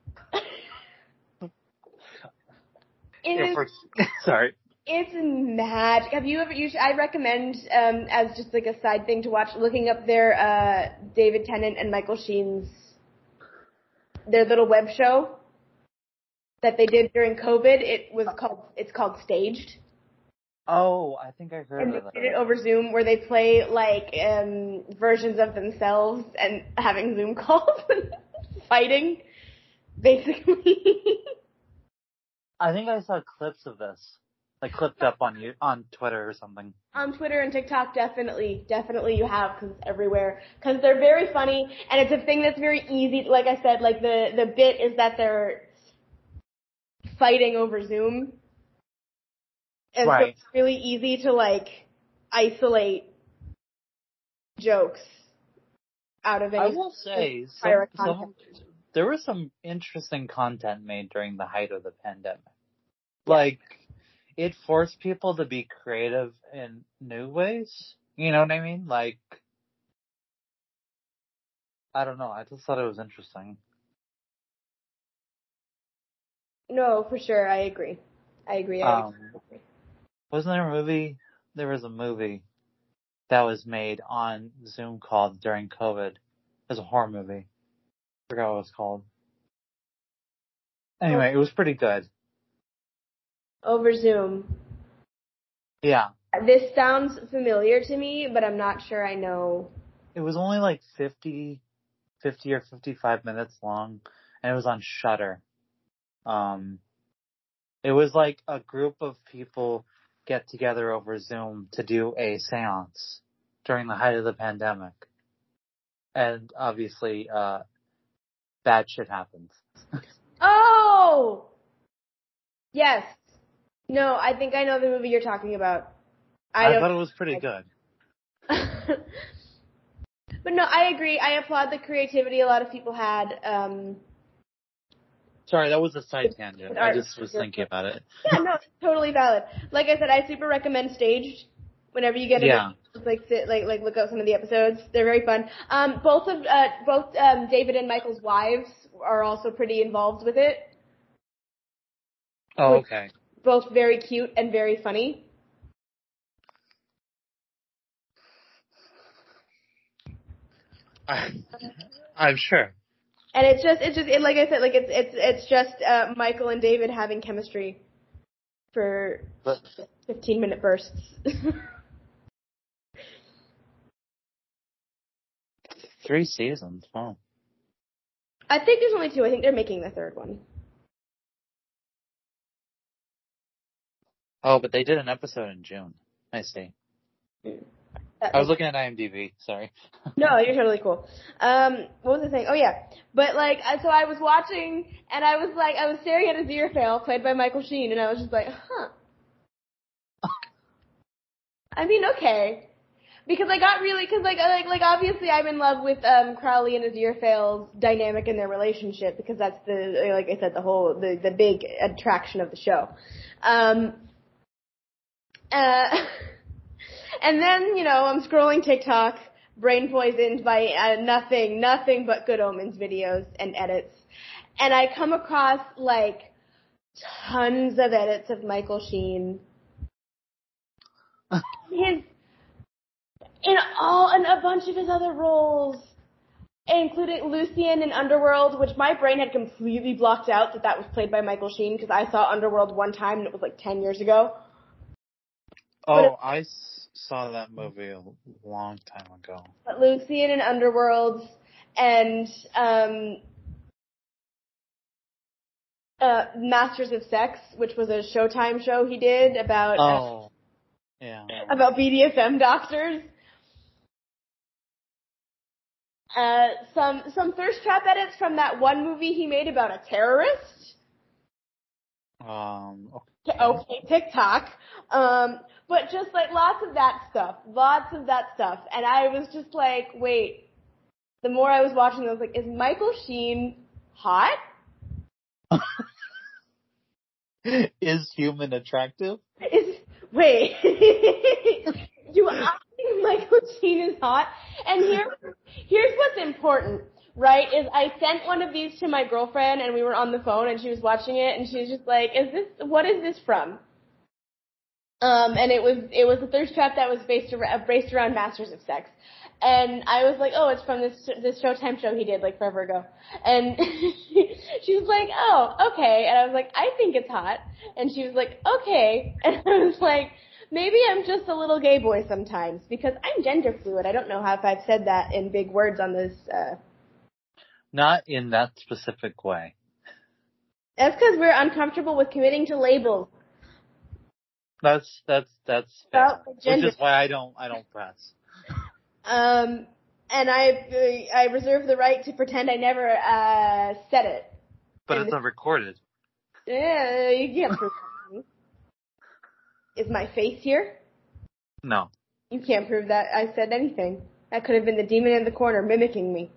sorry. It's magic. Have you ever? I recommend, as just like a side thing to watch, looking up their David Tennant and Michael Sheen's their little web show that they did during COVID. It's called Staged. Oh, I think I heard of that. They did it over Zoom, where they play like versions of themselves and having Zoom calls and fighting, basically. I think I saw clips of this, like clipped up on Twitter or something. On Twitter and TikTok, definitely you have, because it's everywhere. Because they're very funny, and it's a thing that's very easy. Like I said, like the bit is that they're fighting over Zoom. And right. So it's really easy to, like, isolate jokes out of any. I will say, there was some interesting content made during the height of the pandemic. Yeah. Like, it forced people to be creative in new ways. You know what I mean? Like, I don't know. I just thought it was interesting. No, for sure. I agree. Wasn't there a movie? There was a movie that was made on Zoom called during COVID. It was a horror movie. I forgot what it was called. Anyway, it was pretty good. Over Zoom. Yeah. This sounds familiar to me, but I'm not sure I know. It was only like 50 or 55 minutes long, and it was on Shudder. It was like a group of people get together over Zoom to do a seance during the height of the pandemic. And obviously, bad shit happens. Oh! Yes. No, I think I know the movie you're talking about. I thought it was pretty good. But no, I agree. I applaud the creativity a lot of people had. Sorry, that was a side tangent. I just was thinking about it. Yeah, no, it's totally valid. Like I said, I super recommend Staged. Whenever you get it, just look up some of the episodes. They're very fun. Both David and Michael's wives are also pretty involved with it. Oh, okay. Both very cute and very funny. I'm sure. And it's just like I said, like it's just Michael and David having chemistry for 15-minute bursts. 3 seasons. Wow. I think there's only 2. I think they're making the 3rd one. Oh, but they did an episode in June. I see. I was looking at IMDb. Sorry. No, you're totally cool. What was I saying? Oh yeah, but like, so I was watching, and I was staring at Aziraphale, played by Michael Sheen, and I was just like, huh. I mean, okay. Because I got really, cause like obviously I'm in love with, Crowley and Aziraphale's dynamic in their relationship, because that's like I said, the big attraction of the show. And then, I'm scrolling TikTok, brain poisoned by, nothing but Good Omens videos and edits. And I come across, like, tons of edits of Michael Sheen. And a bunch of his other roles, including Lucian in Underworld, which my brain had completely blocked out that was played by Michael Sheen, because I saw Underworld one time and it was like 10 years ago. Oh, I saw that movie a long time ago. But Lucian in Underworld and Masters of Sex, which was a Showtime show he did about about BDSM doctors. Some thirst trap edits from that one movie he made about a terrorist. Okay, TikTok. But just like lots of that stuff. And I was just like, wait. The more I was watching, I was like, is Michael Sheen hot? Is human attractive? Wait. Do I think Michael Sheen is hot? And here's what's important, right? Is I sent one of these to my girlfriend, and we were on the phone, and she was watching it, and she was just like, what is this from? And it was a thirst trap that was based around Masters of Sex. And I was like, oh, it's from this Showtime show he did like forever ago. And she was like, oh, okay. And I was like, I think it's hot. And she was like, okay. And I was like, maybe I'm just a little gay boy sometimes, because I'm gender fluid. I don't know if I've said that in big words on this. Not in that specific way. That's because we're uncomfortable with committing to labels. That's fair. Which is why I don't press. And I reserve the right to pretend I never said it. But it's unrecorded. Yeah, you can't prove that. Is my face here? No. You can't prove that I said anything. That could have been the demon in the corner mimicking me.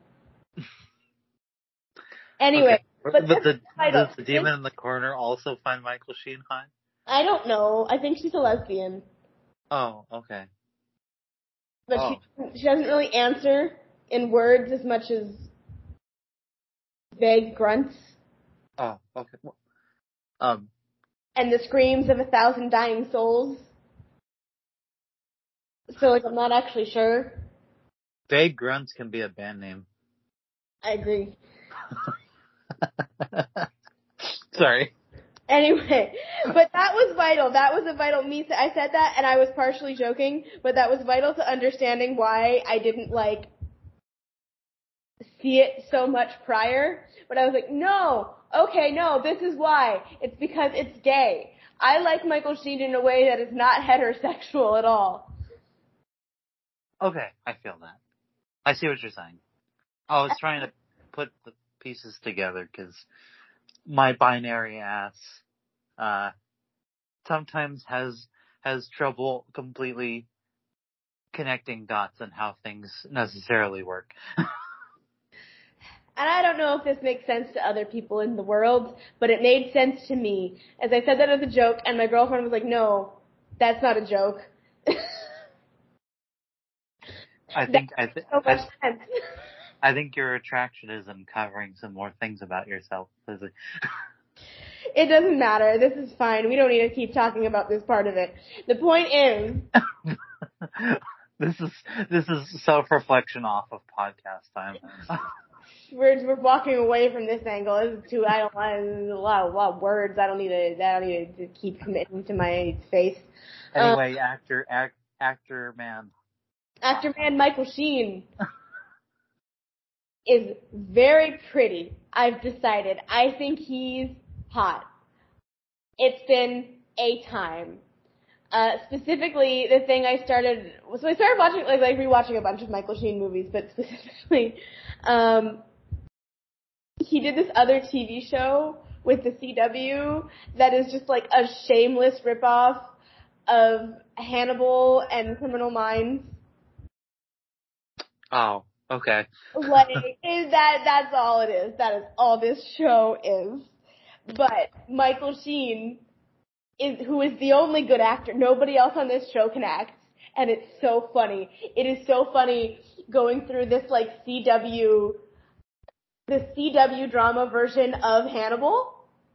Anyway, okay. But does the demon in the corner also find Michael Sheen hot? I don't know. I think she's a lesbian. Oh, okay. But she doesn't really answer in words as much as vague grunts. Oh, okay. And the screams of 1,000 dying souls. So, like, I'm not actually sure. Vague grunts can be a band name. I agree. Sorry. Anyway, but that was vital. That was a vital I said that, and I was partially joking, but that was vital to understanding why I didn't, like, see it so much prior. But I was like, no, this is why. It's because it's gay. I like Michael Sheen in a way that is not heterosexual at all. Okay, I feel that. I see what you're saying. I was trying to put the pieces together, because my binary ass sometimes has trouble completely connecting dots on how things necessarily work. And I don't know if this makes sense to other people in the world, but it made sense to me. As I said that as a joke, and my girlfriend was like, no, that's not a joke. I think So much sense. I think your attraction is uncovering some more things about yourself, Lizzie. It doesn't matter. This is fine. We don't need to keep talking about this part of it. The point is, this is self-reflection off of podcast time. we're walking away from this angle. This is too. I don't want a lot of words. I don't need to keep committing to my face. Anyway, actor man. Actor man Michael Sheen is very pretty. I've decided. I think he's hot. It's been a time. Specifically, the thing I started watching, like rewatching a bunch of Michael Sheen movies, but specifically, he did this other TV show with the CW that is just like a shameless ripoff of Hannibal and Criminal Minds. Oh, okay. Like, that's all it is. That is all this show is. But Michael Sheen who is the only good actor. Nobody else on this show can act. And it's so funny. It is so funny going through this like CW drama version of Hannibal.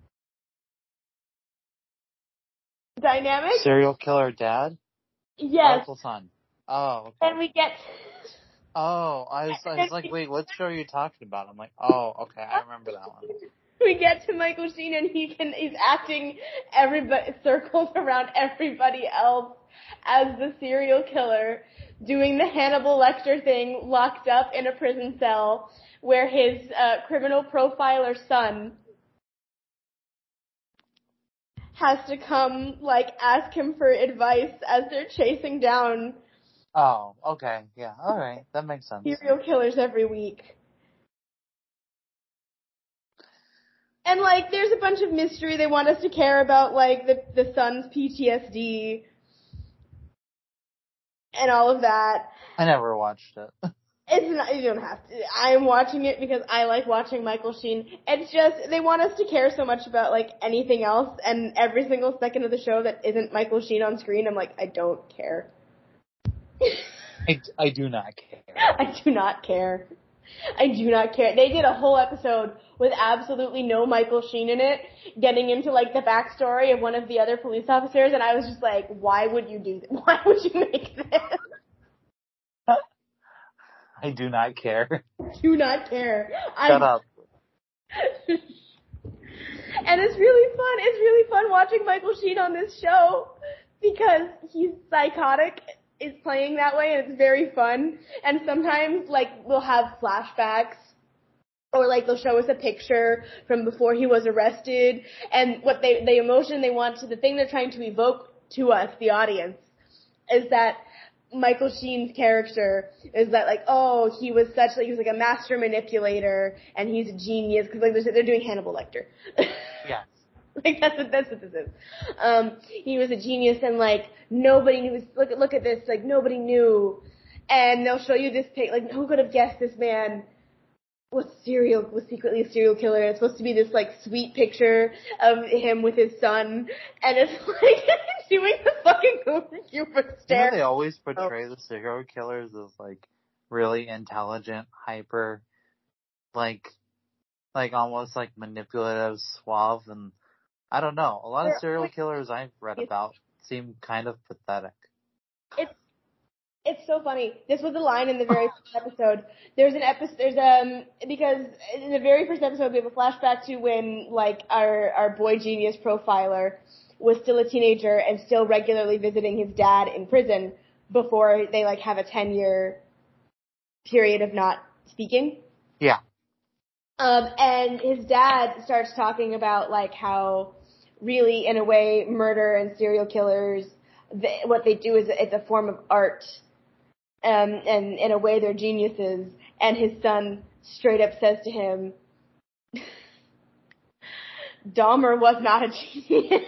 Dynamic? Serial killer dad? Yes. Prodigal son. Oh, okay. And we get... Oh, I was like, wait, what show are you talking about? I'm like, oh, okay, I remember that one. We get to Michael Sheen and he's acting circles around everybody else as the serial killer, doing the Hannibal Lecter thing, locked up in a prison cell where his criminal profiler son has to come, like, ask him for advice as they're chasing down Oh, okay, yeah, alright, that makes sense. serial killers every week. And, like, there's a bunch of mystery. They want us to care about, like, the son's PTSD and all of that. I never watched it. It's not, you don't have to. I'm watching it because I like watching Michael Sheen. It's just, they want us to care so much about, like, anything else, and every single second of the show that isn't Michael Sheen on screen, I'm like, I don't care. I do not care. I do not care. I do not care. They did a whole episode with absolutely no Michael Sheen in it, getting into, like, the backstory of one of the other police officers, and I was just like, why would you do this? Why would you make this? I do not care. I do not care. Shut up. And it's really fun. It's really fun watching Michael Sheen on this show because he's psychotic. Is playing that way, and it's very fun. And sometimes, like, we'll have flashbacks, or like they'll show us a picture from before he was arrested, and what the emotion they want to, the thing they're trying to evoke to us, the audience, is that Michael Sheen's character is that, like, oh, he was like a master manipulator, and he's a genius, because like they're doing Hannibal Lecter. Yes. Like, that's what this is. He was a genius, and, like, nobody knew. Look at this. Like, nobody knew. And they'll show you this pic. Like, who could have guessed this man was secretly a serial killer? And it's supposed to be this, like, sweet picture of him with his son. And it's, like, doing the fucking Cooper stare. You know, they always portray the serial killers as, like, really intelligent, hyper, like almost, like, manipulative, suave, and I don't know. A lot of serial killers I've read about seem kind of pathetic. It's so funny. This was a line in the very first episode. Because in the very first episode we have a flashback to when, like, our boy genius profiler was still a teenager and still regularly visiting his dad in prison before they, like, have a 10-year period of not speaking. Yeah. And his dad starts talking about, like, how really, in a way, murder and serial killers, what they do is it's a form of art. And in a way, they're geniuses. And his son straight up says to him, Dahmer was not a genius.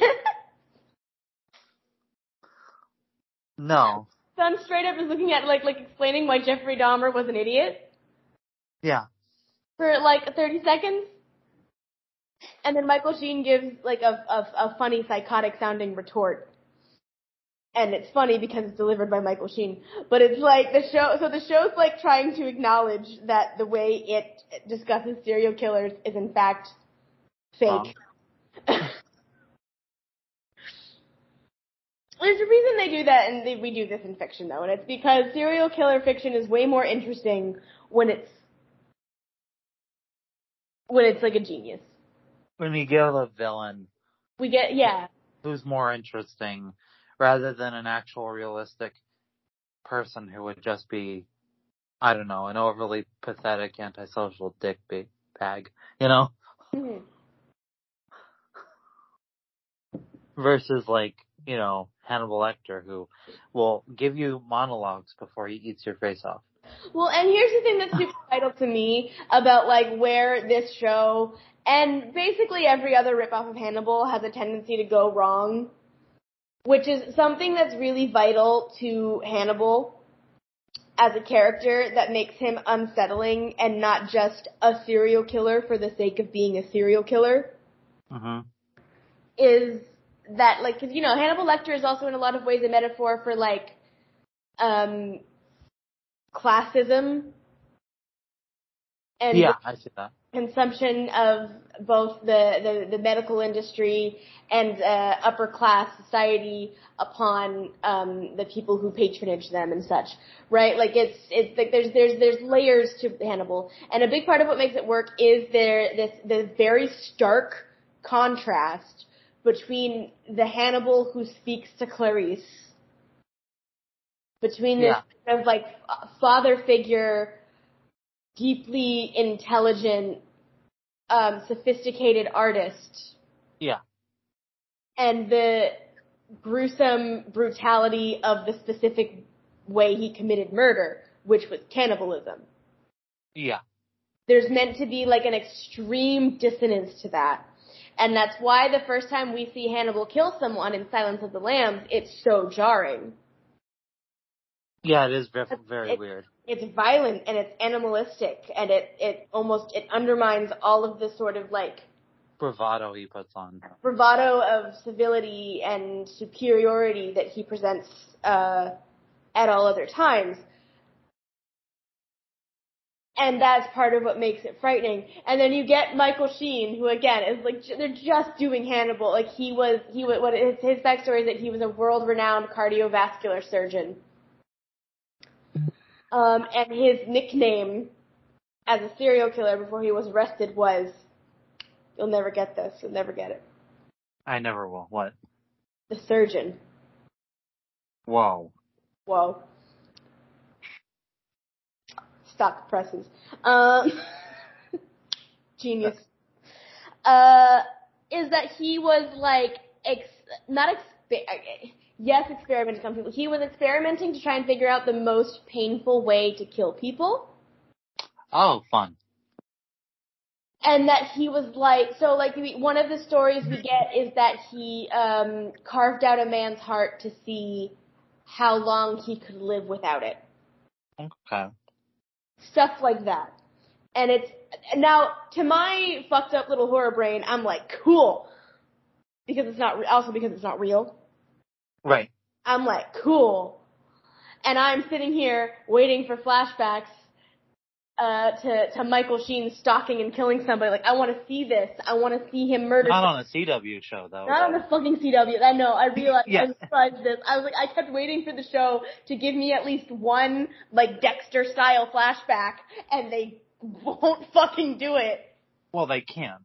No. Son straight up is looking at, like explaining why Jeffrey Dahmer was an idiot. Yeah. for like 30 seconds. And then Michael Sheen gives like a funny psychotic sounding retort. And it's funny because it's delivered by Michael Sheen. But it's like the show's like trying to acknowledge that the way it discusses serial killers is in fact fake. There's a reason they do that, and we do this in fiction though, and it's because serial killer fiction is way more interesting when it's like a genius. When we get a villain. Who's more interesting, rather than an actual realistic person who would just be, I don't know, an overly pathetic antisocial dick bag, you know? Mm-hmm. Versus like, you know, Hannibal Lecter, who will give you monologues before he eats your face off. Well, and here's the thing that's super vital to me about like where this show and basically every other ripoff of Hannibal has a tendency to go wrong, which is something that's really vital to Hannibal as a character that makes him unsettling and not just a serial killer for the sake of being a serial killer. Mm-hmm. Is that, like, cause, you know, Hannibal Lecter is also in a lot of ways a metaphor for, like, classism. And yeah, I see that. Consumption of both the medical industry and upper class society upon the people who patronage them and such, right? Like it's like there's layers to Hannibal, and a big part of what makes it work is this very stark contrast between the Hannibal who speaks to Clarice, between this kind of like father figure, deeply intelligent, sophisticated artist. Yeah. And the gruesome brutality of the specific way he committed murder, which was cannibalism. Yeah. There's meant to be like an extreme dissonance to that. And that's why the first time we see Hannibal kill someone in Silence of the Lambs, it's so jarring. Yeah, it is very weird. It's violent and it's animalistic and it undermines all of the sort of like bravado he puts on. Bravado of civility and superiority that he presents at all other times. And that's part of what makes it frightening. And then you get Michael Sheen, who again is like, they're just doing Hannibal. Like his backstory is that he was a world-renowned cardiovascular surgeon. And his nickname as a serial killer before he was arrested was, you'll never get this, you'll never get it. I never will. What? The Surgeon. Whoa. Stock presses. Genius. Is that he was like, experimenting on people. He was experimenting to try and figure out the most painful way to kill people. Oh, fun. And that he was like, so like one of the stories we get is that he carved out a man's heart to see how long he could live without it. Okay. Stuff like that. And it's, now, to my fucked up little horror brain, I'm like, cool. Because it's not real. Right. I'm like, cool. And I'm sitting here waiting for flashbacks to Michael Sheen stalking and killing somebody. Like, I want to see this. I want to see him murder. Not on a CW show, though. Not on the fucking CW. I know. I realized. Yeah. I realized this. I was like, I kept waiting for the show to give me at least one, like, Dexter-style flashback, and they won't fucking do it. Well, they can't.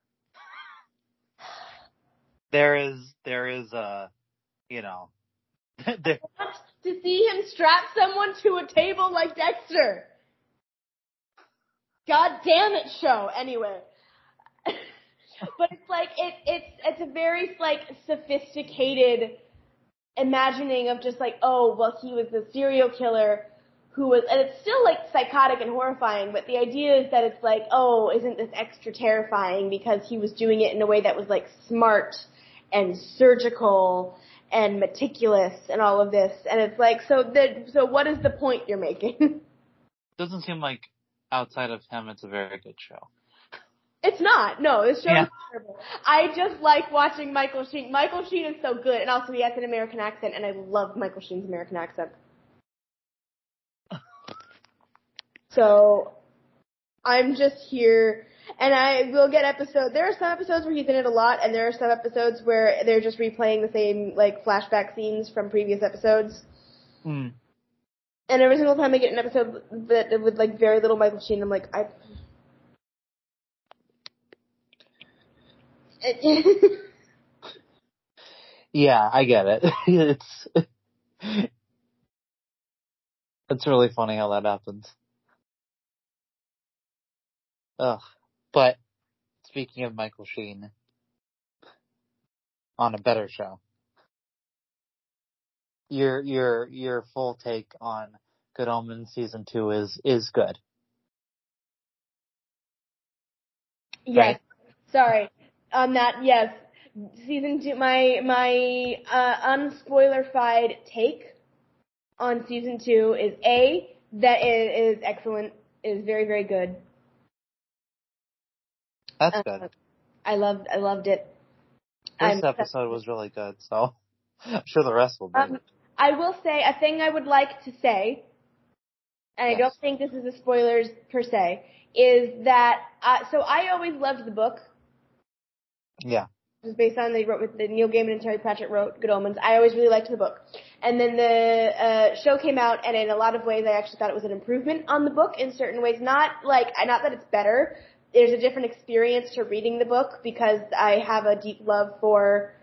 There is a, you know. I want to see him strap someone to a table like Dexter. God damn it, show. Anyway. But it's like, it's a very, like, sophisticated imagining of just like, oh, well, he was a serial killer who was, and it's still, like, psychotic and horrifying, but the idea is that it's like, oh, isn't this extra terrifying because he was doing it in a way that was, like, smart and surgical and meticulous and all of this. And it's like, so what is the point you're making? Doesn't seem like, outside of him, it's a very good show. It's not. No, this show Yeah. is terrible. I just like watching Michael Sheen. Michael Sheen is so good, and also he has an American accent, and I love Michael Sheen's American accent. So, I'm just here, and I will get episodes. There are some episodes where he's in it a lot, and there are some episodes where they're just replaying the same, like, flashback scenes from previous episodes. Mm. And every single time I get an episode with, like, very little Michael Sheen, I'm like, Yeah, I get it. It's really funny how that happens. Ugh. But speaking of Michael Sheen, on a better show, your full take on Good Omens season 2 is good. Yes. Right? Sorry. On that, yes. Season 2, my unspoiler-fied take on season 2 is that it is excellent. It is very, very good. That's good. I loved it. This episode was really good, so I'm sure the rest will be. I will say a thing I would like to say, and Yes. I don't think this is a spoilers per se, is that so I always loved the book. Yeah. It was based on the Neil Gaiman and Terry Pratchett wrote Good Omens. I always really liked the book, and then the show came out, and in a lot of ways, I actually thought it was an improvement on the book in certain ways. Not that it's better. There's a different experience to reading the book because I have a deep love for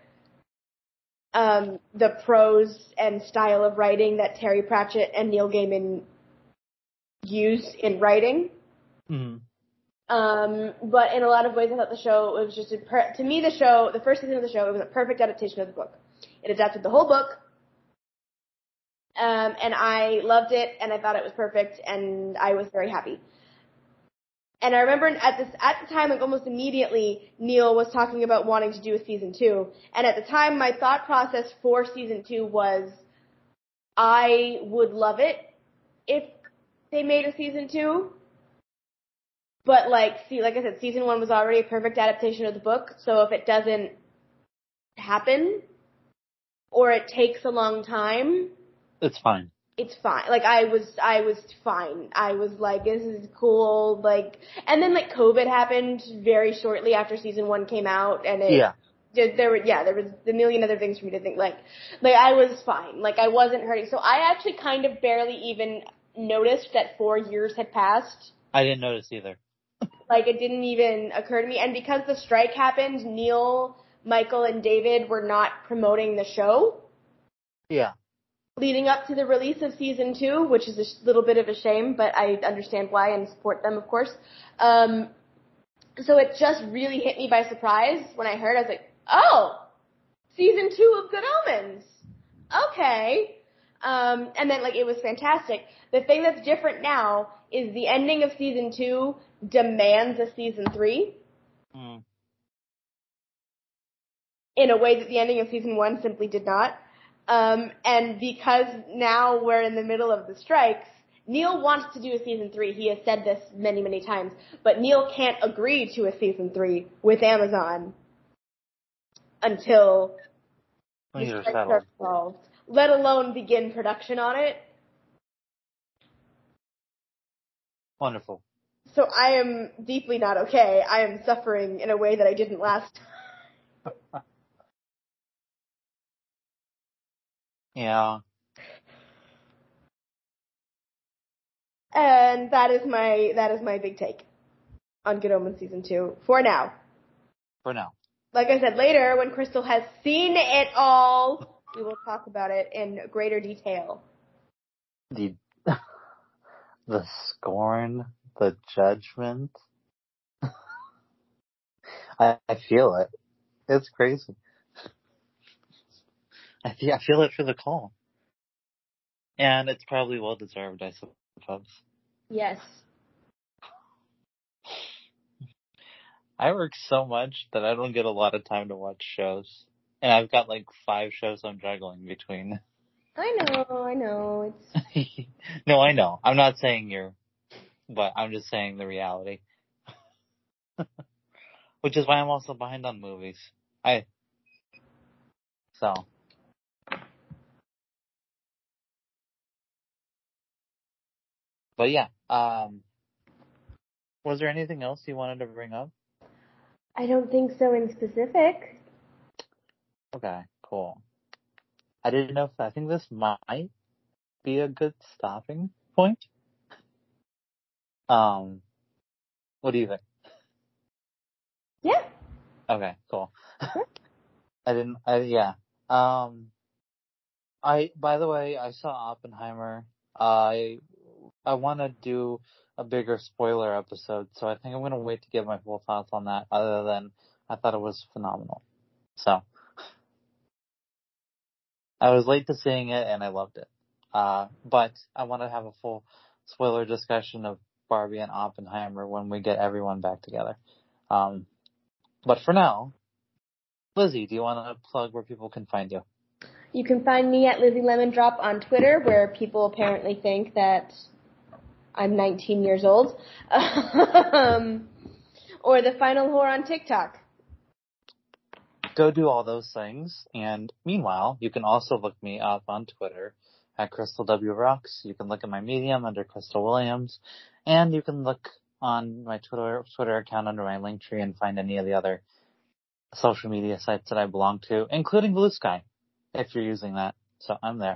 the prose and style of writing that Terry Pratchett and Neil Gaiman use in writing. Mm-hmm. But in a lot of ways, I thought the show was just to me, the first season of the show, it was a perfect adaptation of the book. It adapted the whole book, and I loved it, and I thought it was perfect, and I was very happy. And I remember at the time, like almost immediately, Neil was talking about wanting to do a season 2. And at the time, my thought process for season 2 was, I would love it if they made a season 2. But like I said, season 1 was already a perfect adaptation of the book. So if it doesn't happen, or it takes a long time, it's fine. It's fine. Like, I was fine. I was like, this is cool. Like, and then like COVID happened very shortly after season 1 came out, and there was a million other things for me to think. Like I was fine. Like, I wasn't hurting. So I actually kind of barely even noticed that 4 years had passed. I didn't notice either. Like, it didn't even occur to me. And because the strike happened, Neil, Michael, and David were not promoting the show. Yeah. Leading up to the release of season 2, which is a little bit of a shame, but I understand why and support them, of course. So it just really hit me by surprise when I heard. I was like, oh, season 2 of Good Omens. Okay. And then, like, it was fantastic. The thing that's different now is the ending of season 2 demands a season 3. Mm. In a way that the ending of season 1 simply did not. And because now we're in the middle of the strikes, Neil wants to do a season 3. He has said this many, many times, but Neil can't agree to a season 3 with Amazon until the strikes are resolved, let alone begin production on it. Wonderful. So I am deeply not okay. I am suffering in a way that I didn't last time. Yeah. And that is my big take on Good Omens season 2 for now. For now. Like I said, later when Crystal has seen it all, we will talk about it in greater detail. The scorn, the judgment. I feel it. It's crazy. I feel it for the call. And it's probably well deserved, I suppose. Yes. I work so much that I don't get a lot of time to watch shows. And I've got like 5 shows I'm juggling between. I know. It's... No, I know. I'm not saying you're but I'm just saying the reality. Which is why I'm also behind on movies. So. But yeah, was there anything else you wanted to bring up? I don't think so in specific. Okay, cool. I didn't know I think this might be a good stopping point. What do you think? Yeah. Okay, cool. Sure. Yeah. By the way, I saw Oppenheimer. I want to do a bigger spoiler episode, so I think I'm going to wait to give my full thoughts on that, other than I thought it was phenomenal. So, I was late to seeing it and I loved it. But I want to have a full spoiler discussion of Barbie and Oppenheimer when we get everyone back together. But for now, Lizzie, do you want to plug where people can find you? You can find me at Lizzie Lemon Drop on Twitter, where people apparently think that I'm 19 years old. Or The Final Whore on TikTok. Go do all those things. And meanwhile, you can also look me up on Twitter at Crystal W. Rocks. You can look at my Medium under Crystal Williams. And you can look on my Twitter account under my Linktree and find any of the other social media sites that I belong to, including Blue Sky, if you're using that. So I'm there.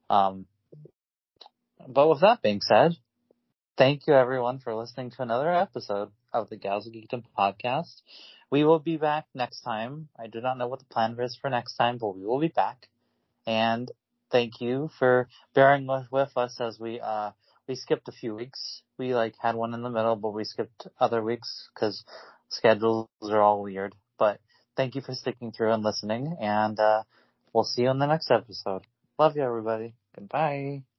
But with that being said, thank you everyone for listening to another episode of the Gals of Geekdom podcast. We will be back next time. I do not know what the plan is for next time, but we will be back. And thank you for bearing with us as we skipped a few weeks. We had one in the middle, but we skipped other weeks because schedules are all weird. But thank you for sticking through and listening, and we'll see you in the next episode. Love you, everybody. Goodbye.